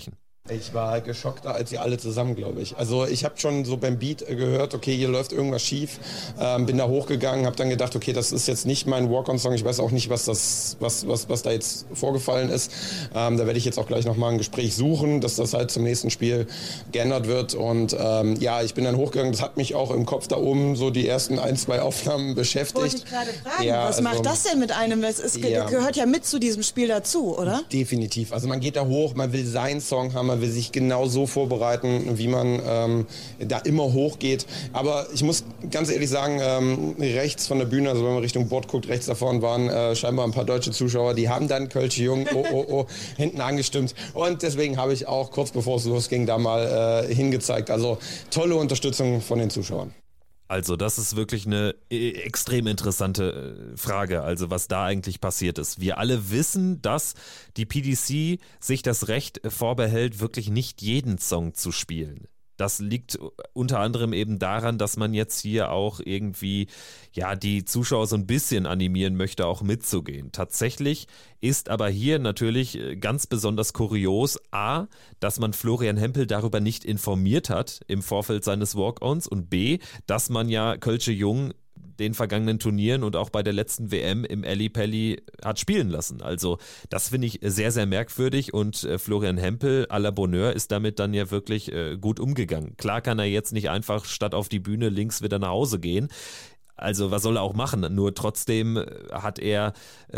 Ich war geschockter als ihr alle zusammen, glaube ich. Also ich habe schon so beim Beat gehört, okay, hier läuft irgendwas schief. Bin da hochgegangen, habe dann gedacht, okay, das ist jetzt nicht mein Walk-on-Song. Ich weiß auch nicht, was da jetzt vorgefallen ist. Da werde ich jetzt auch gleich nochmal ein Gespräch suchen, dass das halt zum nächsten Spiel geändert wird. Und ich bin dann hochgegangen. Das hat mich auch im Kopf da oben so die ersten 1-2 Aufnahmen beschäftigt. Wollte ich gerade fragen, was macht das denn mit einem? Es gehört ja mit zu diesem Spiel dazu, oder? Definitiv. Also man geht da hoch, man will seinen Song haben, man will sich genau so vorbereiten, wie man da immer hochgeht. Aber ich muss ganz ehrlich sagen, rechts von der Bühne, also wenn man Richtung Bord guckt, rechts davon waren scheinbar ein paar deutsche Zuschauer, die haben dann Kölsche Jung hinten angestimmt. Und deswegen habe ich auch kurz bevor es losging da mal hingezeigt. Also tolle Unterstützung von den Zuschauern. Also das ist wirklich eine extrem interessante Frage, also was da eigentlich passiert ist. Wir alle wissen, dass die PDC sich das Recht vorbehält, wirklich nicht jeden Song zu spielen. Das liegt unter anderem eben daran, dass man jetzt hier auch irgendwie die Zuschauer so ein bisschen animieren möchte, auch mitzugehen. Tatsächlich ist aber hier natürlich ganz besonders kurios, A, dass man Florian Hempel darüber nicht informiert hat im Vorfeld seines Walk-Ons und B, dass man ja Kölsche Jung den vergangenen Turnieren und auch bei der letzten WM im Ellipelli hat spielen lassen. Also das finde ich sehr, sehr merkwürdig und Florian Hempel à la Bonheur ist damit dann ja wirklich gut umgegangen. Klar kann er jetzt nicht einfach statt auf die Bühne links wieder nach Hause gehen. Also was soll er auch machen? Nur trotzdem hat er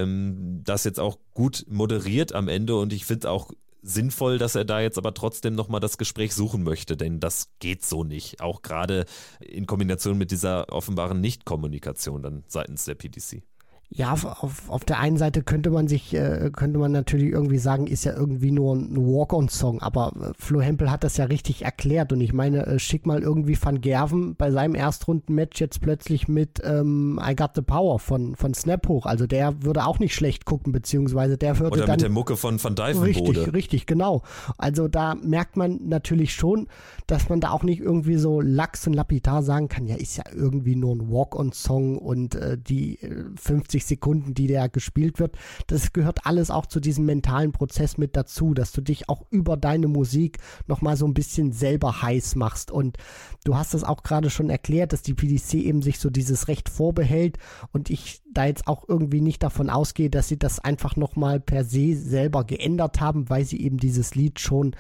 das jetzt auch gut moderiert am Ende und ich finde auch sinnvoll, dass er da jetzt aber trotzdem nochmal das Gespräch suchen möchte, denn das geht so nicht. Auch gerade in Kombination mit dieser offenbaren Nichtkommunikation dann seitens der PDC. Ja, auf der einen Seite könnte man natürlich irgendwie sagen, ist ja irgendwie nur ein Walk-on-Song, aber Flo Hempel hat das ja richtig erklärt und ich meine, schick mal irgendwie Van Gerven bei seinem Erstrunden-Match jetzt plötzlich mit I Got the Power von Snap hoch, also der würde auch nicht schlecht gucken, beziehungsweise der würde oder dann... mit der Mucke von Van Dijvenbode. Richtig, genau. Also da merkt man natürlich schon, dass man da auch nicht irgendwie so lax und lapidar sagen kann, ja, ist ja irgendwie nur ein Walk-on-Song und die 50 Sekunden, die der gespielt wird, das gehört alles auch zu diesem mentalen Prozess mit dazu, dass du dich auch über deine Musik nochmal so ein bisschen selber heiß machst und du hast das auch gerade schon erklärt, dass die PDC eben sich so dieses Recht vorbehält und ich da jetzt auch irgendwie nicht davon ausgehe, dass sie das einfach nochmal per se selber geändert haben, weil sie eben dieses Lied schon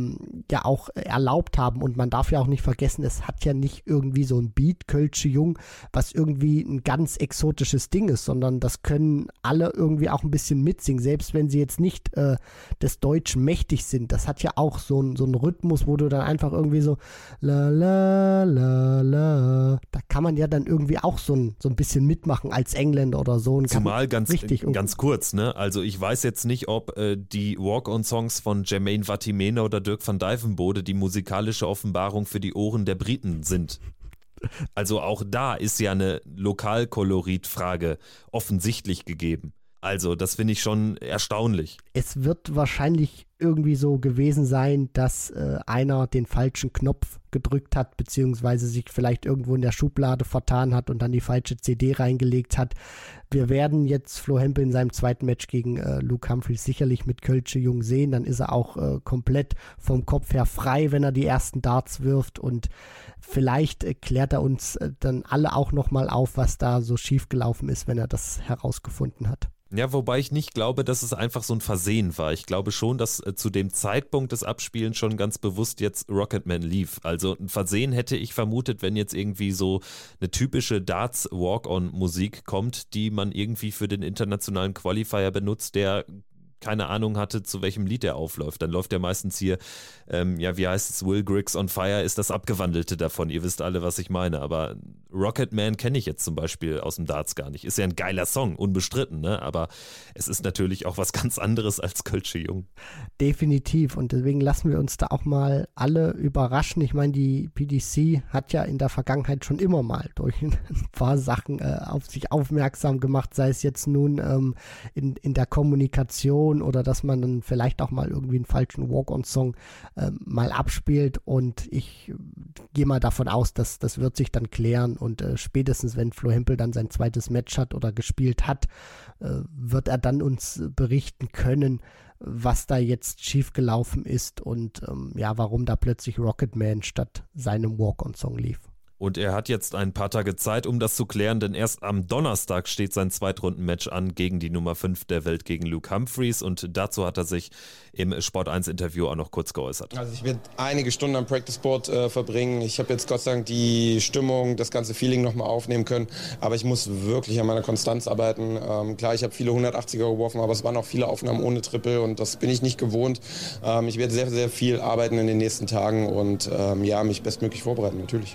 auch erlaubt haben und man darf ja auch nicht vergessen, es hat ja nicht irgendwie so ein Beat, Kölsche Jung, was irgendwie ein ganz exotisches Ding ist, sondern das können alle irgendwie auch ein bisschen mitsingen, selbst wenn sie jetzt nicht des Deutschen mächtig sind. Das hat ja auch so einen Rhythmus, wo du dann einfach irgendwie so la la la la, da kann man ja dann irgendwie auch so ein bisschen mitmachen als Engländer oder so. Und zumal ganz kurz, ne? Also ich weiß jetzt nicht, ob die Walk-on-Songs von Jermaine Vatimena oder Dirk van Dijvenbode die musikalische Offenbarung für die Ohren der Briten sind. Also auch da ist ja eine Lokalkoloritfrage offensichtlich gegeben. Also das finde ich schon erstaunlich. Es wird wahrscheinlich irgendwie so gewesen sein, dass einer den falschen Knopf gedrückt hat, beziehungsweise sich vielleicht irgendwo in der Schublade vertan hat und dann die falsche CD reingelegt hat. Wir werden jetzt Flo Hempel in seinem zweiten Match gegen Luke Humphries sicherlich mit Kölsche Jung sehen. Dann ist er auch komplett vom Kopf her frei, wenn er die ersten Darts wirft und vielleicht klärt er uns dann alle auch nochmal auf, was da so schiefgelaufen ist, wenn er das herausgefunden hat. Ja, wobei ich nicht glaube, dass es einfach so ein Versehen war. Ich glaube schon, dass zu dem Zeitpunkt des Abspielens schon ganz bewusst jetzt Rocketman lief. Also ein Versehen hätte ich vermutet, wenn jetzt irgendwie so eine typische Darts-Walk-on-Musik kommt, die man irgendwie für den internationalen Qualifier benutzt, der keine Ahnung hatte, zu welchem Lied er aufläuft. Dann läuft er meistens hier, wie heißt es, Will Griggs on Fire ist das Abgewandelte davon. Ihr wisst alle, was ich meine. Aber Rocketman kenne ich jetzt zum Beispiel aus dem Darts gar nicht. Ist ja ein geiler Song, unbestritten, ne? Aber es ist natürlich auch was ganz anderes als Kölsche Jung. Definitiv. Und deswegen lassen wir uns da auch mal alle überraschen. Ich meine, die PDC hat ja in der Vergangenheit schon immer mal durch ein paar Sachen auf sich aufmerksam gemacht, sei es jetzt nun in der Kommunikation oder dass man dann vielleicht auch mal irgendwie einen falschen Walk-on-Song mal abspielt und ich gehe mal davon aus, dass das wird sich dann klären und spätestens, wenn Flo Hempel dann sein zweites Match hat oder gespielt hat, wird er dann uns berichten können, was da jetzt schiefgelaufen ist und warum da plötzlich Rocketman statt seinem Walk-on-Song lief. Und er hat jetzt ein paar Tage Zeit, um das zu klären, denn erst am Donnerstag steht sein Zweitrunden-Match an gegen die Nummer 5 der Welt, gegen Luke Humphries. Und dazu hat er sich im Sport1-Interview auch noch kurz geäußert. Also ich werde einige Stunden am Practice-Board verbringen. Ich habe jetzt Gott sei Dank die Stimmung, das ganze Feeling nochmal aufnehmen können. Aber ich muss wirklich an meiner Konstanz arbeiten. Klar, ich habe viele 180er geworfen, aber es waren auch viele Aufnahmen ohne Triple und das bin ich nicht gewohnt. Ich werde sehr, sehr viel arbeiten in den nächsten Tagen und mich bestmöglich vorbereiten, natürlich.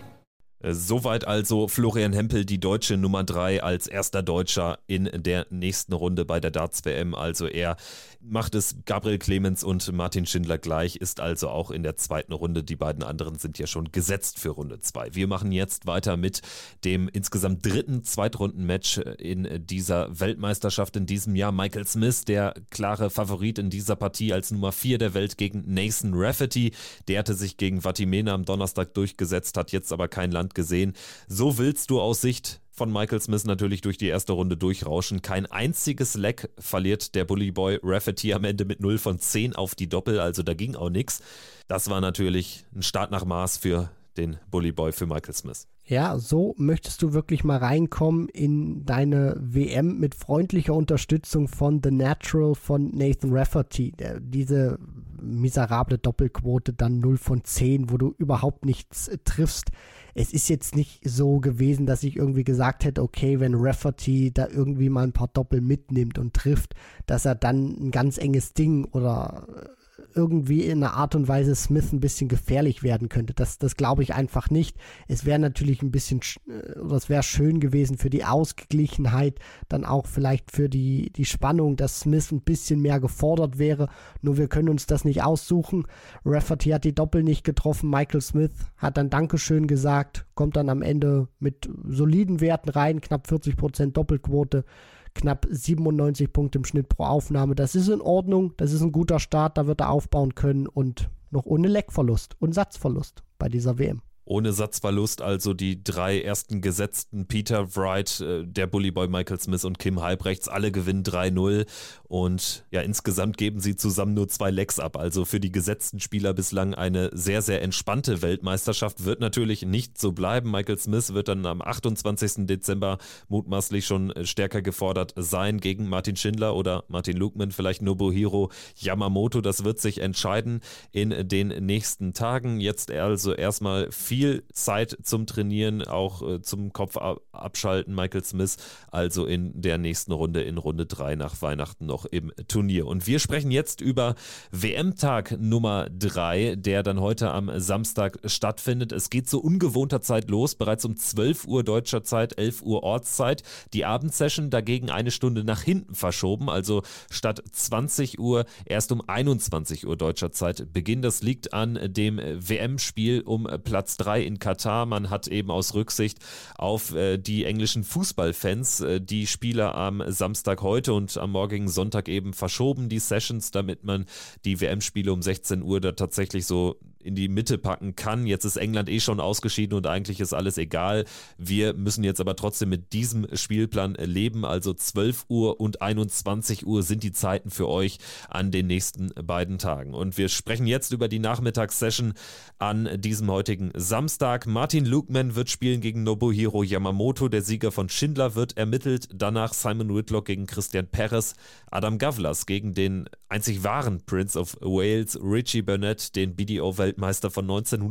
Soweit also Florian Hempel, die deutsche Nummer 3 als erster Deutscher in der nächsten Runde bei der Darts-WM. Also er macht es Gabriel Clemens und Martin Schindler gleich, ist also auch in der zweiten Runde. Die beiden anderen sind ja schon gesetzt für Runde 2. Wir machen jetzt weiter mit dem insgesamt dritten Zweitrunden-Match in dieser Weltmeisterschaft in diesem Jahr. Michael Smith, der klare Favorit in dieser Partie als Nummer 4 der Welt gegen Nathan Rafferty. Der hatte sich gegen Vatimena am Donnerstag durchgesetzt, hat jetzt aber kein Land gesehen. So willst du aus Sicht von Michael Smith natürlich durch die erste Runde durchrauschen. Kein einziges Leck verliert der Bullyboy Rafferty am Ende mit 0 von 10 auf die Doppel, also da ging auch nichts. Das war natürlich ein Start nach Maß für den Bullyboy, für Michael Smith. Ja, so möchtest du wirklich mal reinkommen in deine WM mit freundlicher Unterstützung von The Natural von Nathan Rafferty. Diese miserable Doppelquote, dann 0 von 10, wo du überhaupt nichts triffst. Es ist jetzt nicht so gewesen, dass ich irgendwie gesagt hätte, okay, wenn Rafferty da irgendwie mal ein paar Doppel mitnimmt und trifft, dass er dann ein ganz enges Ding oder irgendwie in einer Art und Weise Smith ein bisschen gefährlich werden könnte. Das glaube ich einfach nicht. Es wäre natürlich ein bisschen, oder es wäre schön gewesen für die Ausgeglichenheit, dann auch vielleicht für die Spannung, dass Smith ein bisschen mehr gefordert wäre. Nur wir können uns das nicht aussuchen. Rafferty hat die Doppel nicht getroffen. Michael Smith hat dann Dankeschön gesagt, kommt dann am Ende mit soliden Werten rein, knapp 40% Doppelquote. Knapp 97 Punkte im Schnitt pro Aufnahme. Das ist in Ordnung, das ist ein guter Start, da wird er aufbauen können und noch ohne Leckverlust und Satzverlust bei dieser WM. Ohne Satzverlust also die 3 ersten Gesetzten, Peter Wright, der Bullyboy Michael Smith und Kim Halbrechts, alle gewinnen 3-0 und ja, insgesamt geben sie zusammen nur 2 Lecks ab. Also für die gesetzten Spieler bislang eine sehr, sehr entspannte Weltmeisterschaft. Wird natürlich nicht so bleiben. Michael Smith wird dann am 28. Dezember mutmaßlich schon stärker gefordert sein gegen Martin Schindler oder Martin Lukeman, vielleicht Nobuhiro Yamamoto. Das wird sich entscheiden in den nächsten Tagen. Jetzt also erstmal viel Zeit zum Trainieren, auch zum Kopf abschalten, Michael Smith, also in der nächsten Runde, in Runde 3 nach Weihnachten noch im Turnier. Und wir sprechen jetzt über WM-Tag Nummer 3, der dann heute am Samstag stattfindet. Es geht zu ungewohnter Zeit los, bereits um 12 Uhr deutscher Zeit, 11 Uhr Ortszeit. Die Abendsession dagegen eine Stunde nach hinten verschoben, also statt 20 Uhr erst um 21 Uhr deutscher Zeit Beginn. Das liegt an dem WM-Spiel um Platz 3 in Katar. Man hat eben aus Rücksicht auf die englischen Fußballfans die Spiele am Samstag heute und am morgigen Sonntag eben verschoben, die Sessions, damit man die WM-Spiele um 16 Uhr da tatsächlich so in die Mitte packen kann. Jetzt ist England schon ausgeschieden und eigentlich ist alles egal. Wir müssen jetzt aber trotzdem mit diesem Spielplan leben. Also 12 Uhr und 21 Uhr sind die Zeiten für euch an den nächsten beiden Tagen. Und wir sprechen jetzt über die Nachmittagssession an diesem heutigen Samstag. Martin Lukeman wird spielen gegen Nobuhiro Yamamoto. Der Sieger von Schindler wird ermittelt. Danach Simon Whitlock gegen Christian Perez. Adam Gavlas gegen den einzig wahren Prince of Wales, Richie Burnett, den BDO-Weltmeister von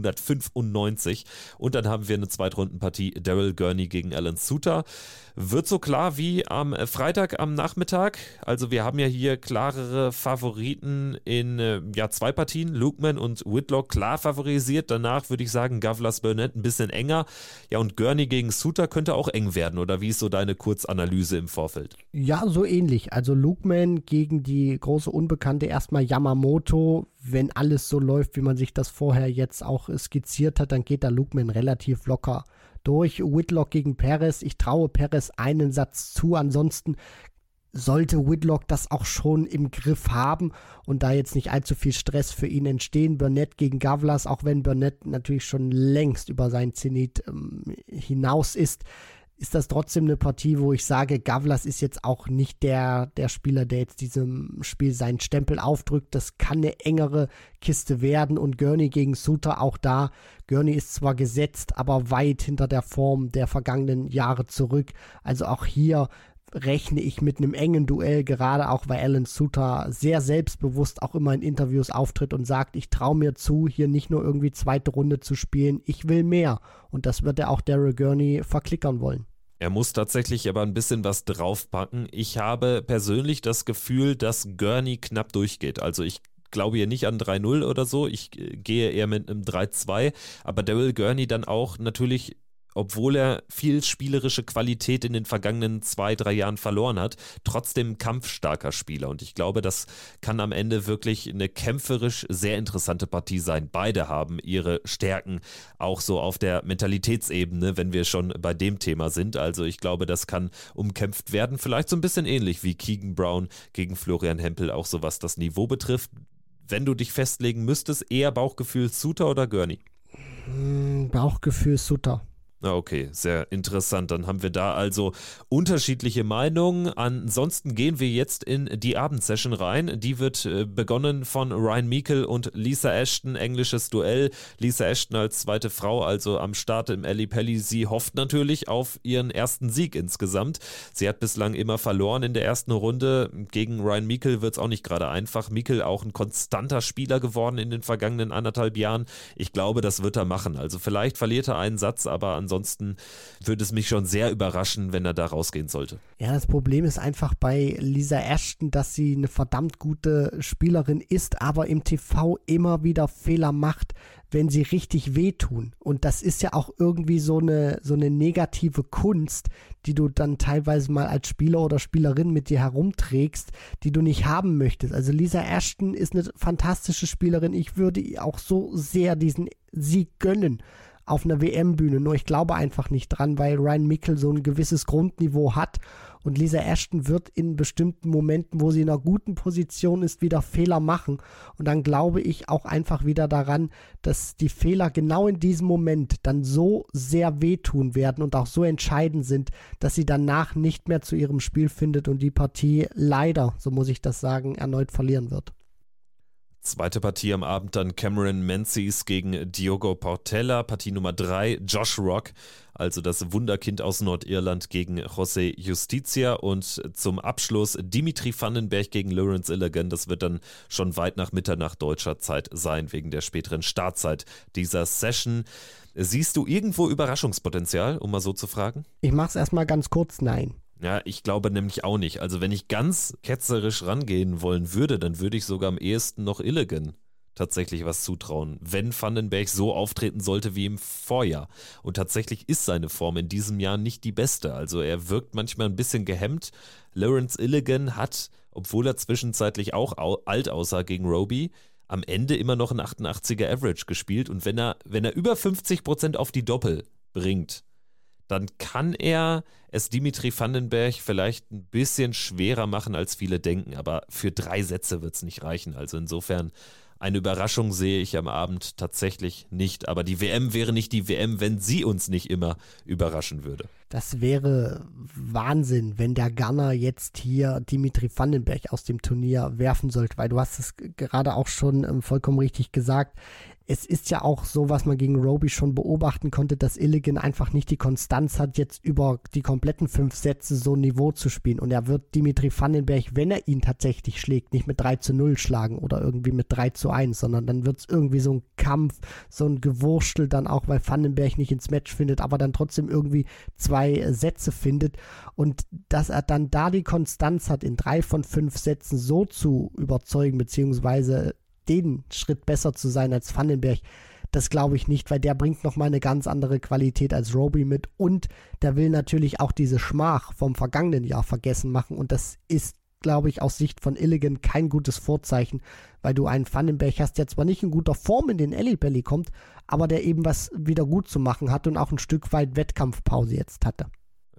1995. Und dann haben wir eine Zweitrundenpartie Daryl Gurney gegen Alan Suter. Wird so klar wie am Freitag am Nachmittag. Also wir haben ja hier klarere Favoriten in 2 Partien. Lukeman und Whitlock klar favorisiert. Danach würde ich sagen Gavlas Burnett ein bisschen enger. Ja, und Gurney gegen Suter könnte auch eng werden. Oder wie ist so deine Kurzanalyse im Vorfeld? Ja, so ähnlich. Also Lukeman gegen die große Unbekannte erstmal Yamamoto. Wenn alles so läuft, wie man sich das vorher jetzt auch skizziert hat, dann geht da Lukeman relativ locker durch. Whitlock gegen Perez. Ich traue Perez einen Satz zu, ansonsten sollte Whitlock das auch schon im Griff haben und da jetzt nicht allzu viel Stress für ihn entstehen. Burnett gegen Gavlas, auch wenn Burnett natürlich schon längst über seinen Zenit hinaus ist das trotzdem eine Partie, wo ich sage, Gavlas ist jetzt auch nicht der Spieler, der jetzt diesem Spiel seinen Stempel aufdrückt. Das kann eine engere Kiste werden und Gurney gegen Suter auch da. Gurney ist zwar gesetzt, aber weit hinter der Form der vergangenen Jahre zurück. Also auch hier rechne ich mit einem engen Duell, gerade auch weil Alan Suter sehr selbstbewusst auch immer in Interviews auftritt und sagt, ich traue mir zu, hier nicht nur irgendwie zweite Runde zu spielen, ich will mehr. Und das wird er auch Daryl Gurney verklickern wollen. Er muss tatsächlich aber ein bisschen was draufpacken. Ich habe persönlich das Gefühl, dass Gurney knapp durchgeht. Also ich glaube hier nicht an 3-0 oder so. Ich gehe eher mit einem 3-2. Aber Daryl Gurney dann auch natürlich, obwohl er viel spielerische Qualität in den vergangenen 2-3 Jahren verloren hat, trotzdem ein kampfstarker Spieler. Und ich glaube, das kann am Ende wirklich eine kämpferisch sehr interessante Partie sein. Beide haben ihre Stärken, auch so auf der Mentalitätsebene, wenn wir schon bei dem Thema sind. Also ich glaube, das kann umkämpft werden. Vielleicht so ein bisschen ähnlich wie Keegan Brown gegen Florian Hempel, auch so was das Niveau betrifft. Wenn du dich festlegen müsstest, eher Bauchgefühl Suter oder Gurney? Bauchgefühl Suter. Okay, sehr interessant. Dann haben wir da also unterschiedliche Meinungen. Ansonsten gehen wir jetzt in die Abendsession rein. Die wird begonnen von Ryan Meikle und Lisa Ashton, englisches Duell. Lisa Ashton als zweite Frau, also am Start im Ally Pally. Sie hofft natürlich auf ihren ersten Sieg insgesamt. Sie hat bislang immer verloren in der ersten Runde. Gegen Ryan Meikle wird es auch nicht gerade einfach. Meikle auch ein konstanter Spieler geworden in den vergangenen 1,5 Jahren. Ich glaube, das wird er machen. Also vielleicht verliert er einen Satz, aber ansonsten würde es mich schon sehr überraschen, wenn er da rausgehen sollte. Ja, das Problem ist einfach bei Lisa Ashton, dass sie eine verdammt gute Spielerin ist, aber im TV immer wieder Fehler macht, wenn sie richtig wehtun. Und das ist ja auch irgendwie so eine negative Kunst, die du dann teilweise mal als Spieler oder Spielerin mit dir herumträgst, die du nicht haben möchtest. Also Lisa Ashton ist eine fantastische Spielerin. Ich würde ihr auch so sehr diesen Sieg gönnen auf einer WM-Bühne, nur ich glaube einfach nicht dran, weil Ryan Meikle so ein gewisses Grundniveau hat und Lisa Ashton wird in bestimmten Momenten, wo sie in einer guten Position ist, wieder Fehler machen und dann glaube ich auch einfach wieder daran, dass die Fehler genau in diesem Moment dann so sehr wehtun werden und auch so entscheidend sind, dass sie danach nicht mehr zu ihrem Spiel findet und die Partie leider, so muss ich das sagen, erneut verlieren wird. Zweite Partie am Abend dann Cameron Menzies gegen Diogo Portela. Partie Nummer 3, Josh Rock, also das Wunderkind aus Nordirland gegen José Justicia. Und zum Abschluss Dimitri Vandenberg gegen Lawrence Illigan. Das wird dann schon weit nach Mitternacht deutscher Zeit sein, wegen der späteren Startzeit dieser Session. Siehst du irgendwo Überraschungspotenzial, um mal so zu fragen? Ich mach's erstmal ganz kurz, nein. Ja, ich glaube nämlich auch nicht. Also wenn ich ganz ketzerisch rangehen wollen würde, dann würde ich sogar am ehesten noch Illigan tatsächlich was zutrauen, wenn Vandenberg so auftreten sollte wie im Vorjahr. Und tatsächlich ist seine Form in diesem Jahr nicht die beste. Also er wirkt manchmal ein bisschen gehemmt. Lawrence Illigan hat, obwohl er zwischenzeitlich auch alt aussah gegen Roby, am Ende immer noch ein 88er Average gespielt. Und wenn er über 50% auf die Doppel bringt, dann kann er es Dimitri Vandenberg vielleicht ein bisschen schwerer machen, als viele denken. Aber für 3 Sätze wird es nicht reichen. Also insofern eine Überraschung sehe ich am Abend tatsächlich nicht. Aber die WM wäre nicht die WM, wenn sie uns nicht immer überraschen würde. Das wäre Wahnsinn, wenn der Ghana jetzt hier Dimitri Vandenberg aus dem Turnier werfen sollte. Weil du hast es gerade auch schon vollkommen richtig gesagt. Es ist ja auch so, was man gegen Roby schon beobachten konnte, dass Illigan einfach nicht die Konstanz hat, jetzt über die kompletten 5 Sätze so ein Niveau zu spielen. Und er wird Dimitri Vandenberg, wenn er ihn tatsächlich schlägt, nicht mit 3-0 schlagen oder irgendwie mit 3-1, sondern dann wird es irgendwie so ein Kampf, so ein Gewurstel dann auch, weil Vandenberg nicht ins Match findet, aber dann trotzdem irgendwie 2 Sätze findet. Und dass er dann da die Konstanz hat, in 3 von 5 Sätzen so zu überzeugen, beziehungsweise den Schritt besser zu sein als Vandenberg, das glaube ich nicht, weil der bringt nochmal eine ganz andere Qualität als Roby mit und der will natürlich auch diese Schmach vom vergangenen Jahr vergessen machen und das ist, glaube ich, aus Sicht von Illigan kein gutes Vorzeichen, weil du einen Vandenberg hast, der zwar nicht in guter Form in den Ally Pally kommt, aber der eben was wieder gut zu machen hat und auch ein Stück weit Wettkampfpause jetzt hatte.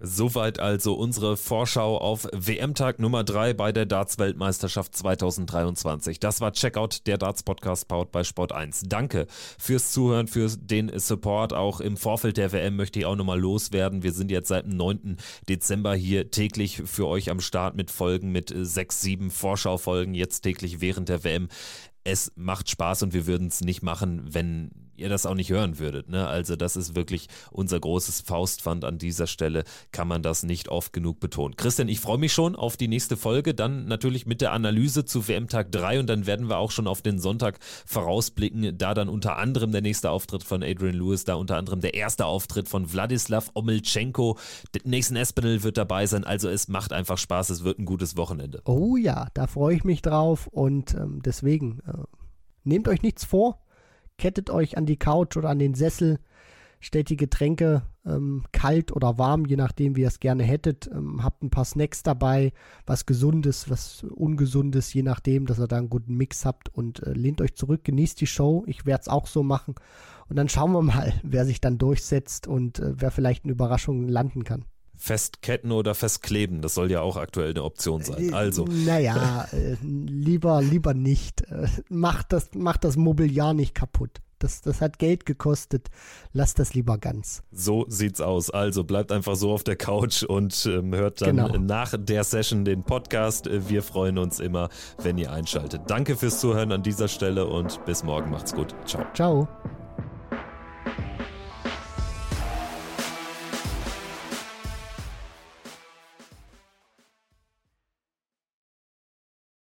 Soweit also unsere Vorschau auf WM-Tag Nummer 3 bei der Darts-Weltmeisterschaft 2023. Das war Checkout, der Darts-Podcast powered bei Sport1. Danke fürs Zuhören, für den Support. Auch im Vorfeld der WM möchte ich auch nochmal loswerden. Wir sind jetzt seit dem 9. Dezember hier täglich für euch am Start mit Folgen, mit 6, 7 Vorschaufolgen, jetzt täglich während der WM. Es macht Spaß und wir würden es nicht machen, wenn ihr das auch nicht hören würdet. Ne? Also das ist wirklich unser großes Faustpfand an dieser Stelle, kann man das nicht oft genug betonen. Christian, ich freue mich schon auf die nächste Folge, dann natürlich mit der Analyse zu WM-Tag 3 und dann werden wir auch schon auf den Sonntag vorausblicken, da dann unter anderem der nächste Auftritt von Adrian Lewis, da unter anderem der erste Auftritt von Wladislav Omelchenko, Nathan Aspinall wird dabei sein, also es macht einfach Spaß, es wird ein gutes Wochenende. Oh ja, da freue ich mich drauf und deswegen nehmt euch nichts vor, kettet euch an die Couch oder an den Sessel, stellt die Getränke kalt oder warm, je nachdem wie ihr es gerne hättet, habt ein paar Snacks dabei, was Gesundes, was Ungesundes, je nachdem, dass ihr da einen guten Mix habt und lehnt euch zurück, genießt die Show, ich werde es auch so machen und dann schauen wir mal, wer sich dann durchsetzt und wer vielleicht eine Überraschung landen kann. Festketten oder festkleben, das soll ja auch aktuell eine Option sein. Also. Naja, lieber nicht. Macht das Mobiliar nicht kaputt. Das hat Geld gekostet. Lasst das lieber ganz. So sieht's aus. Also bleibt einfach so auf der Couch und hört dann nach der Session den Podcast. Wir freuen uns immer, wenn ihr einschaltet. Danke fürs Zuhören an dieser Stelle und bis morgen. Macht's gut. Ciao. Ciao.